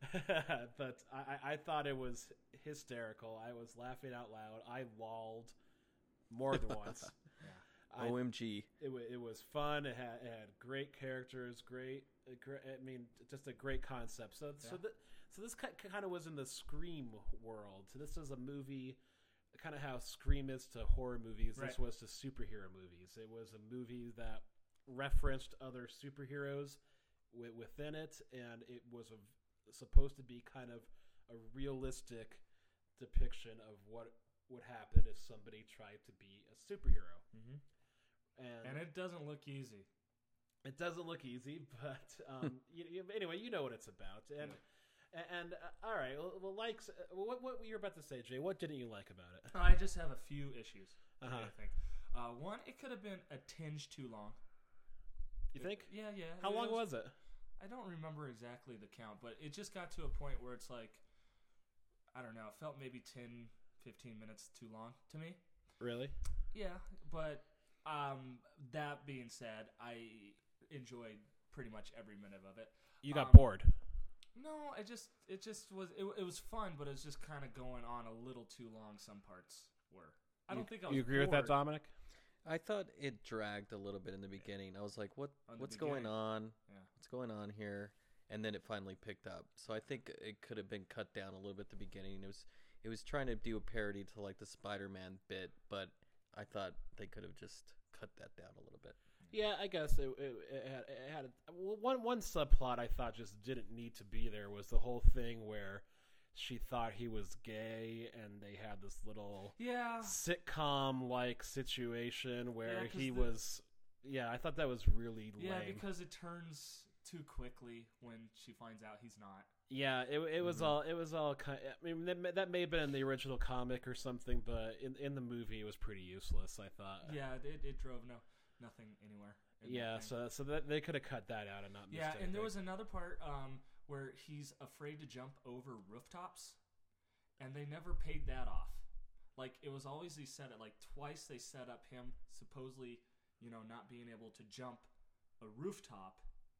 But I, I thought it was hysterical. I was laughing out loud. I lolled more than once. I- O M G. It, wa it was fun. It had, it had great characters, great, uh, gr- I mean, just a great concept. So, so, Yeah. th- so this kind of was in the Scream world. So this is a movie, kind of how Scream is to horror movies. This Right. was to superhero movies. It was a movie that referenced other superheroes w- within it, and it was a, supposed to be kind of a realistic depiction of what would happen if somebody tried to be a superhero. Mm-hmm. And, And it doesn't look easy. it doesn't look easy, but um, you, you, anyway, you know what it's about. And and uh, all right, well, well likes. Uh, what what you were about to say, Jay? What didn't you like about it? I just have a few issues. with it, Uh-huh. I think. Uh, one, it could have been a tinge too long. You think? Yeah, yeah. How long was it? I don't remember exactly the count, but it just got to a point where it's like, I don't know, it felt maybe ten, fifteen minutes too long to me. Really? Yeah, but um, that being said, I enjoyed pretty much every minute of it. You got Um, bored? No, it just it just was it, it was fun, but it was just kind of going on a little too long. Some parts were. I don't you, think I was You agree with that, bored. Dominic? I thought it dragged a little bit in the beginning. I was like, "What? On the What's going beginning. on? Yeah. What's going on here?" And then it finally picked up. So I think it could have been cut down a little bit at the beginning. It was it was trying to do a parody to like the Spider-Man bit, but I thought they could have just cut that down a little bit. Yeah, I guess it, it, it had, it had a, well, one one subplot I thought just didn't need to be there was the whole thing where she thought he was gay, and they had this little Yeah. sitcom like situation where Yeah, 'cause he the- was. Yeah, I thought that was really Yeah, lame. because it turns too quickly when she finds out he's not. Yeah, it it was Mhm. all it was all kind. I mean, that, may- that may have been in the original comic or something, but in in the movie it was pretty useless. I thought. Yeah, it, it drove no nothing anywhere. in that Yeah, thing. so so that they could have cut that out and not. Missed Yeah, and there anything. was another part um, where he's afraid to jump over rooftops, and they never paid that off. Like it was always they set it like twice they set up him supposedly, you know, not being able to jump a rooftop,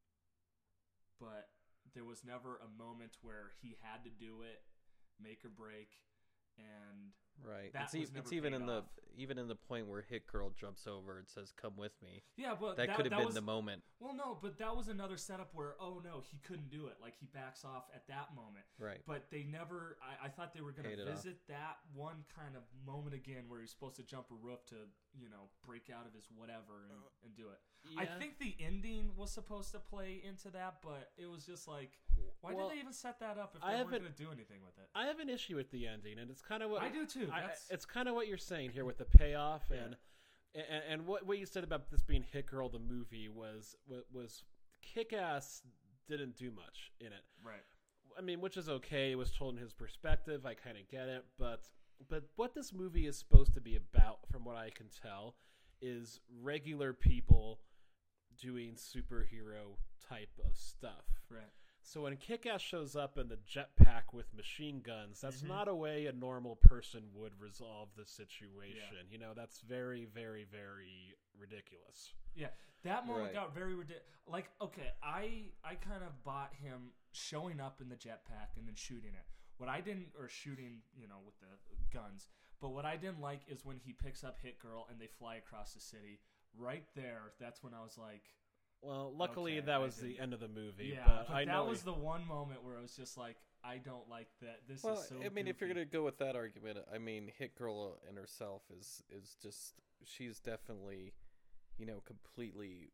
but there was never a moment where he had to do it, make or break, and Right. That it's e- was never it's even paid in the off. even in the point where Hit Girl jumps over and says, "Come with me." yeah, but That, that, could have that been was, the moment. Well, no, but that was another setup where oh no, he couldn't do it. Like he backs off at that moment. Right. But they never. I, I thought they were going Paid to it off. visit that one kind of moment again where he's supposed to jump a roof to, you know, break out of his whatever and, and do it. I Yeah. think the ending was supposed to play into that, but it was just like, why Well, did they even set that up if I they weren't haven't- going to do anything with it? I have an issue with the ending, and it's kind of what I do too. I, That's, it's kind of what you're saying here with the payoff, Yeah. and, and and what what you said about this being Hit Girl the movie was was, was Kick-Ass didn't do much in it. right. I mean, which is okay. It was told in his perspective. I kind of get it, but but what this movie is supposed to be about, from what I can tell, is regular people doing superhero type of stuff. Right. So when Kick-Ass shows up in the jetpack with machine guns, that's Mhm. not a way a normal person would resolve the situation. Yeah. You know, that's very, very, very ridiculous. Yeah, that moment Right. got very ridiculous. Like, okay, I I kind of bought him showing up in the jetpack and then shooting it. What I didn't, or shooting, you know, with the guns. But what I didn't like is when he picks up Hit Girl and they fly across the city. Right there, that's when I was like, Well, luckily Okay, that I was the didn't- end of the movie. yeah. but, But, I that know was he- the one moment where I was just like, I don't like that. This Well, is so. I mean, if you're goofy. gonna go with that argument, I mean, Hit Girl in herself is is just she's definitely, you know, completely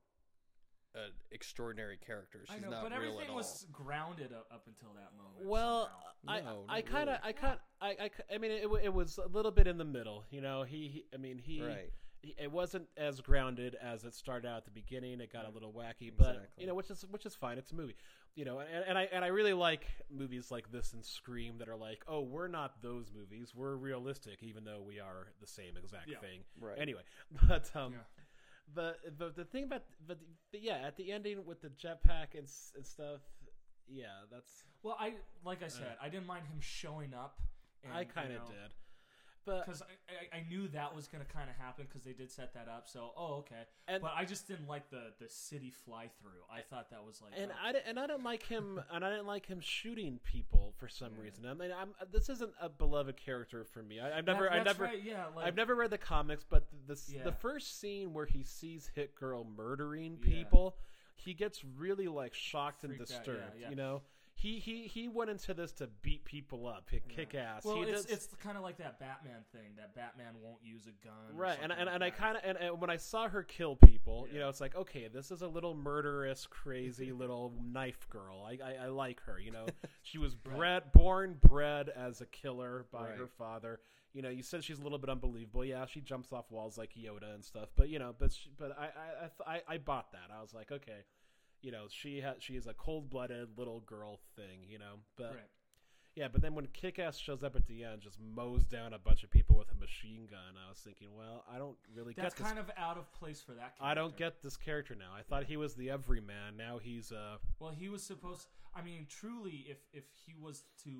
an extraordinary character. She's I know, not but real everything at all. was grounded up, up until that moment. Well, somehow. I, No, I not kind of, really. I kind, I, I, I mean, it, w- it was a little bit in the middle. You know, he, he I mean, he, right. he, it wasn't as grounded as it started out at the beginning. It got a little wacky, but Exactly. you know, which is which is fine. It's a movie, you know, and, and I and I really like movies like this and Scream that are like, oh, we're not those movies. We're realistic, even though we are the same exact Yeah. thing. Right. Anyway, but um. Yeah. The, the the thing about but, but yeah, at the ending with the jetpack and, s- and stuff, yeah, that's Well, I like I said, I didn't mind him showing up. And, I kind of you know, did, but because I, I, I knew that was going to kind of happen because they did set that up. So, oh, okay. And- but I just didn't like the, the city fly through. I thought that was like, and oh, I di- and I didn't like him and I didn't like him shooting people for some Yeah. reason. I mean, I'm this isn't a beloved character for me. I, I've never that- I that's never right, yeah, like, I've never read the comics, but the the, Yeah. the first scene where he sees Hit Girl murdering Yeah. people, he gets really like shocked and Freaked out, disturbed. yeah, yeah. You know, he he he went into this to beat people up, kick, Yeah. kick ass. Well, he it's does- it's kind of like that Batman thing. That Batman won't use a gun, or right, and something and, like and I that. kind of and, and when I saw her kill people, you Yeah. know, it's like, okay, this is a little murderous, crazy little knife girl. I, I I like her. You know, she was Right. bred, born, bred as a killer by Right. her father. You know, you said she's a little bit unbelievable. Yeah, she jumps off walls like Yoda and stuff. But you know, but she, but I I, I th- I I bought that. I was like, okay, you know, she ha- she is a cold blooded little girl thing. You know, but. Right. Yeah, but then when Kick-Ass shows up at the end, just mows down a bunch of people with a machine gun, I was thinking, well, I don't really That's get this. kind of out of place for that character. I don't get this character now. I thought he was the everyman. Now he's uh Well, he was supposed. I mean, truly, if if he was to,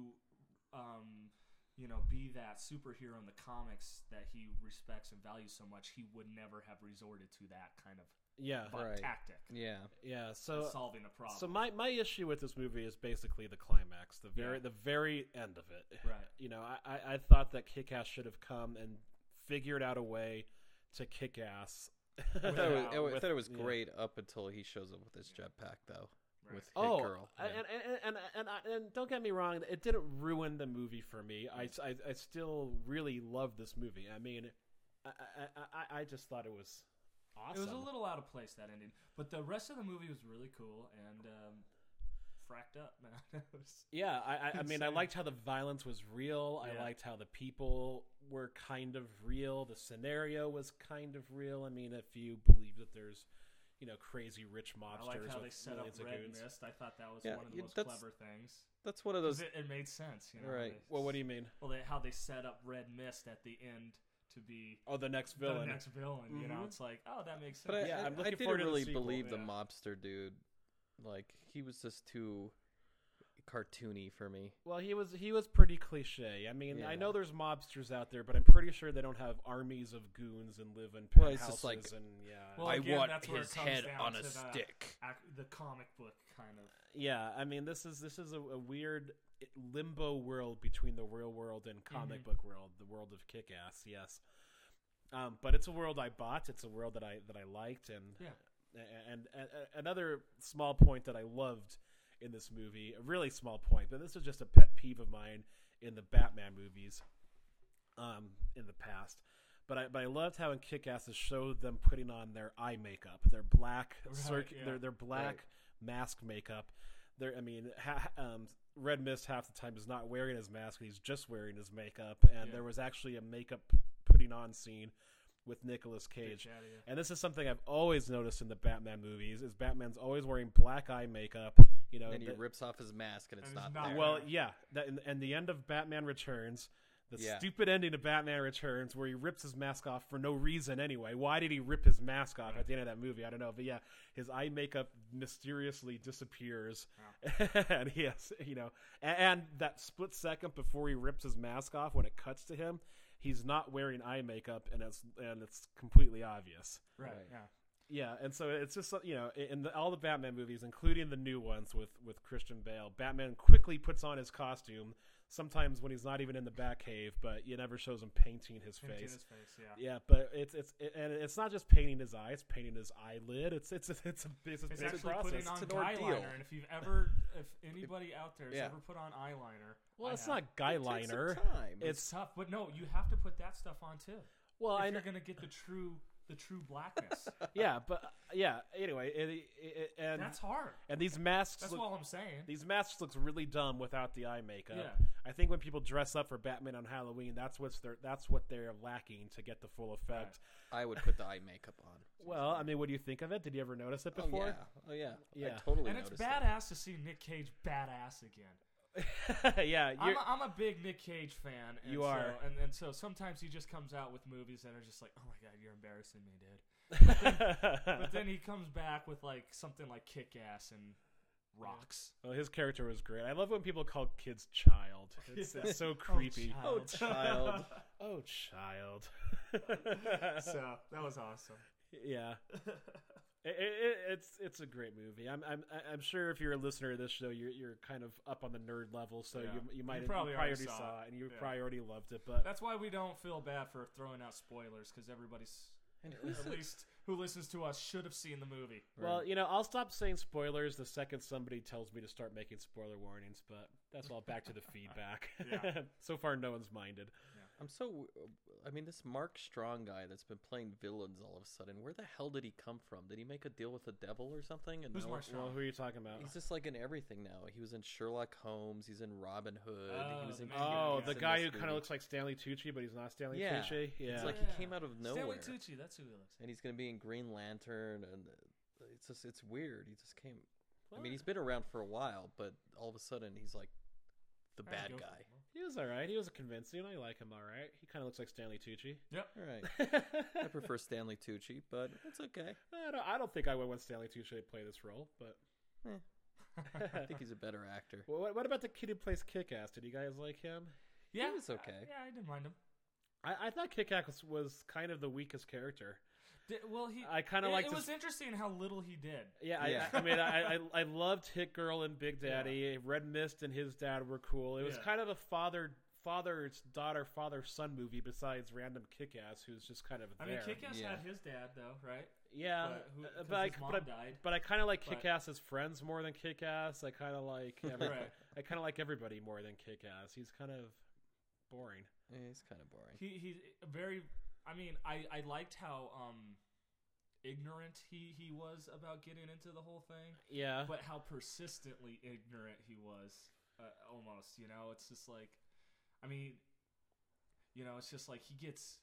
um, you know, be that superhero in the comics that he respects and values so much, he would never have resorted to that kind of yeah bu- Right. tactic. Yeah. yeah. in So solving a problem. so my my issue with this movie is basically the climax, the very Yeah. the very end of it. Right. You know, I I, I thought that Kick-Ass should have come and figured out a way to kick ass. I thought, it was, Without- I with- thought it was yeah. great up until he shows up with his jetpack, though. Right. With Hit Oh, Girl. and, Yeah. and, and, and, and, I- and don't get me wrong, it didn't ruin the movie for me. I, I, I still really love this movie. I mean, I, I, I, I just thought it was awesome. It was a little out of place, that ending, but the rest of the movie was really cool and um, fracked up, man. It was- Yeah, I, I, I mean, I Insane. liked how the violence was real. Yeah. I liked how the people were kind of real. The scenario was kind of real. I mean, if you believe that there's, you know, crazy rich I mobsters like how with they set up millions of Red goons. Mist. I thought that was Yeah, one of the yeah, most that's- clever things. That's one of 'Cause those. It, it made sense, you know. Right. They- Well, what do you mean? Well, they, how they set up Red Mist at the end to be Oh, the next villain. the next villain. You know, Mhm. it's like, oh, that makes sense. But I, Yeah, I, I'm I looking didn't forward to the really sequel, believe the yeah. mobster dude. Like, he was just too cartoony for me. Well, he was he was pretty cliche. I mean, I Yeah. know there's mobsters out there, but I'm pretty sure they don't have armies of goons and live in Well, penthouses it's just like, and yeah. Well, I again, want that's where it his comes head down on a to the- stick. ac- the comic book kind of. Yeah, I mean, this is this is a, a weird limbo world between the real world and comic Mhm. book world, the world of Kick-Ass. Yes, um, but it's a world I bought. It's a world that I that I liked, and Yeah. and, and, and another small point that I loved in this movie, a really small point, but this is just a pet peeve of mine in the Batman movies, um, in the past. But I but I loved how in Kick-Ass it showed them putting on their eye makeup, their black Right, circ- yeah. their their black Right. mask makeup. There, I mean, ha- um, Red Mist half the time is not wearing his mask; he's just wearing his makeup. And Yeah. there was actually a makeup putting on scene with Nicolas Cage. Bitch outta ya. And this is something I've always noticed in the Batman movies: is Batman's always wearing black eye makeup. You know, And he the- rips off his mask, and it's And it's not, not there. well, yeah. That, and, and the end of Batman Returns, The Yeah. stupid ending of Batman Returns where he rips his mask off for no reason anyway. Why did he rip his mask off at the end of that movie? I don't know. But yeah, his eye makeup mysteriously disappears. Wow. And he has, you know, and, and that split second before he rips his mask off, when it cuts to him, he's not wearing eye makeup, and it's and it's completely obvious. Right. Right. Yeah. Yeah, and so it's just, you know, in the, all the Batman movies, including the new ones with, with Christian Bale, Batman quickly puts on his costume, sometimes when he's not even in the Batcave, but you never shows him painting his Painting face. his face. Yeah. Yeah, but it's it's it, and it's not just painting his eye; it's painting his eyelid. It's it's it's a, it's a, it's a It's big actually process. putting on It's an ordeal. guyliner, and if you've ever, if anybody out there has Yeah. ever put on eyeliner, Well, I it's have. not guy liner. It takes some time. It's It's tough, but no, you have to put that stuff on too. well, if I you're know, gonna get the true, the true blackness. yeah, but uh, yeah. Anyway, it, it, it, and That's hard. and these masks That's look, all I'm saying. these masks looks really dumb without the eye makeup. Yeah. I think when people dress up for Batman on Halloween, that's what's their that's what they're lacking to get the full effect. I would put the eye makeup on. Well, I mean, what do you think of it? Did you ever notice it Oh before? yeah, oh yeah, Yeah. I totally And it's noticed badass to see Nick Cage badass again. yeah, I'm you're, a, I'm a big Nick Cage fan. And You so, are. and, and so sometimes he just comes out with movies that are just like, oh my god, you're embarrassing me, dude. But then he comes back with like something like Kick Ass and Rocks. well, his character was great. I love when people call kids child. It's, it's so creepy. Oh, child. Oh, child. So that was awesome. yeah. It, it, it's it's a great movie. I'm I'm I'm sure if you're a listener to this show, you're you're kind of up on the nerd level, so Yeah. you you might You probably you already already saw saw it. it, and you Yeah. probably already loved it. But That's why we don't feel bad for throwing out spoilers because everybody's And who's at this? least who listens to us should have seen the movie. well, you know, I'll stop saying spoilers the second somebody tells me to start making spoiler warnings. But that's all back to the feedback. Yeah. So far, no one's minded. I'm so. I mean, this Mark Strong guy that's been playing villains all of a sudden. Where the hell did he come from? Did he make a deal with the devil or something? And Who's no- Mark Strong? Well, who are you talking about? He's just like in everything now. He was in Sherlock Holmes. He's in Robin Hood. Oh, he was the in main Oh, Yeah, the in guy this who kind movie. of looks like Stanley Tucci, but he's not Stanley Yeah. Tucci. Yeah. It's like Yeah. he came out of nowhere. Stanley Tucci, that's who he looks. And he's gonna be in Green Lantern, and uh, it's just it's weird. He just came. I Well, mean, he's been around for a while, but all of a sudden he's like the Alright, bad go for guy. it. he was all right. He was convincing. I like him all right. He kind of looks like Stanley Tucci. Yep. All right, I prefer Stanley Tucci, but it's okay. I don't, I don't think I would want Stanley Tucci to play this role, but I think he's a better actor. Well, what, what about the kid who plays Kick-Ass? Did you guys like him? Yeah, was okay. I- yeah, I didn't mind him. I, I thought Kick-Ass was, was kind of the weakest character. Di- well, he. I kind of it, liked It his- was interesting how little he did. Yeah, Yeah. I, I mean, I, I I loved Hit Girl and Big Daddy. Red Mist and his dad were cool. It was Yeah. kind of a father father's daughter father son movie. Besides random Kick-Ass, who's just kind of I there. mean, Kick-Ass Yeah. had his dad though, right? yeah, But who- uh, 'cause but I, his mom but, I, died. but I kind of like But- Kick-Ass's friends more than Kick-Ass. I kind of like every, Right. I kind of like everybody more than Kick-Ass. He's kind of boring. Eh, he's kind of boring. He he's very. I mean, I I liked how um ignorant he he was about getting into the whole thing, Yeah, but how persistently ignorant he was. Uh, almost, you know, it's just like, I mean, you know, it's just like he gets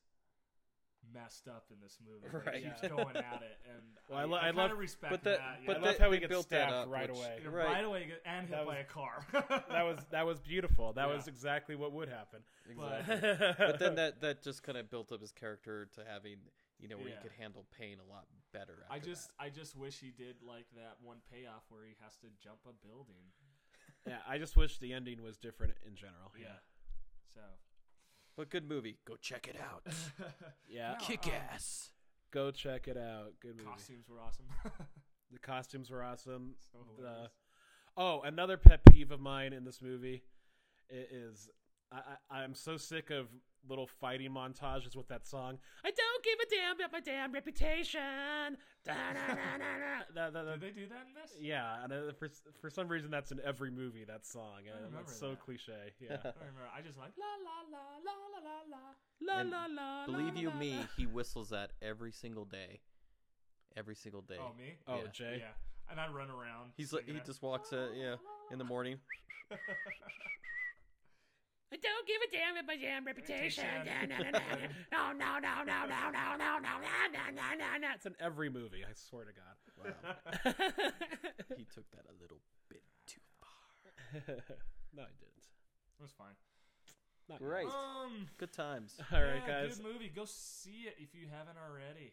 messed up in this movie. Like, Right. he keeps Yeah. going at it, and Well, I I, lo- I, I kind love- of respect but the- that. but I yeah. love they- how he they gets built that stabbed up, right which- away. You know, Right. right away, you get- and hit That by was- a car. that was that was beautiful. That Yeah. was exactly what would happen. Exactly. but then that that just kind of built up his character to having, you know, where Yeah. he could handle pain a lot better. After I just that. I just wish he did like that one payoff where he has to jump a building. Yeah, I just wish the ending was different in general. Yeah. So. But good movie. Go check it out. Yeah. No, Kick um, ass. Go check it out. Good movie. Costumes were awesome. The costumes were awesome. So The, hilarious. oh, another pet peeve of mine in this movie i- is I, I, I'm so sick of little fighting montages with that song. I don't give a damn about my damn reputation. Da-na-na-na-na. That- that- that- Did they do that in this? yeah, and uh, for for some reason that's in every movie. That song, I and remember it's so that. cliche. Yeah, I don't remember. I just like la la la la la la la. la And la la. Believe la, you la, me, la. he whistles that every single day. Every single day. Oh me? Oh, Yeah. Jay. Yeah. And I run around. He's like singing he it. just walks uh, yeah in the morning. I don't give a damn about my damn reputation. Reputation. No, no, no, no, no, no, no, no, no, no, no, no, no. It's in every movie. I swear to God. Wow. He took that a little bit too far. No, I didn't. It was fine. Not Great. Um, Good times. All right, yeah, guys. good movie. Go see it if you haven't already.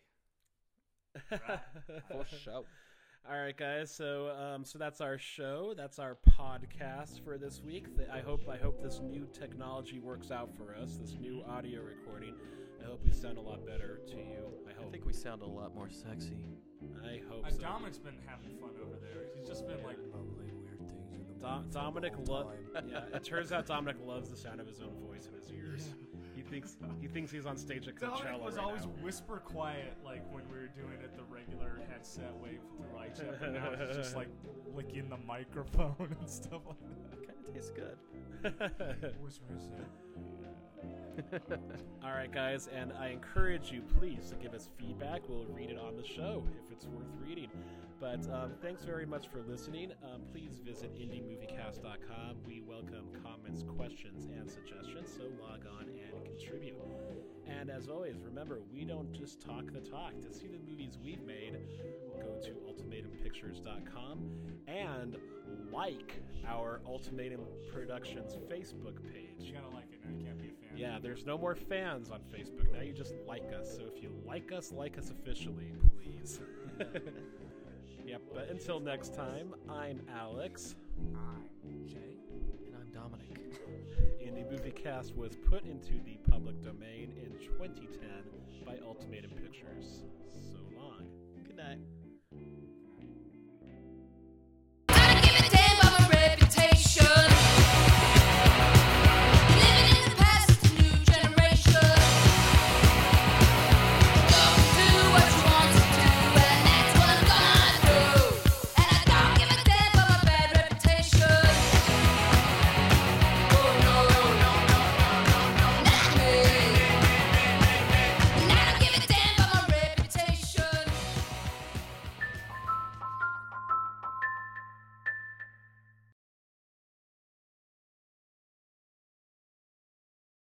For show. All right, guys. So, um, so that's our show. That's our podcast for this week. Th- I hope, I hope this new technology works out for us. This new audio recording. I hope we sound a lot better to you. I hope. I think we sound a lot more sexy. I hope Uh, so. Dominic's been having fun over there. He's just been like mumbling weird things in the Dom- movie Dominic for the whole lo- time. Yeah, it turns out Dominic loves the sound of his own voice in his ears. He thinks he thinks he's on stage at Coachella Dominic was right always now. whisper quiet, like when we were doing it the regular headset way through iChat, but now he's just like licking the microphone and stuff like that. Kind of tastes good. Whisper his All right, guys, and I encourage you, please, to give us feedback. We'll read it on the show if it's worth reading. But um, thanks very much for listening. Um, please visit indie movie cast dot com. We welcome comments, questions, and suggestions, so log on and contribute. And as always, remember, we don't just talk the talk. To see the movies we've made, go to ultimatum pictures dot com and like our Ultimatum Productions Facebook page. You gotta like it now. You can't be a fan. Yeah, there's no more fans on Facebook. Now you just like us. So if you like us, like us officially, please. Yep, but until next time, I'm Alex. I'm Jay. And I'm Dominic. Indie Movie Cast was put into the public domain in twenty ten by Ultimatum Pictures.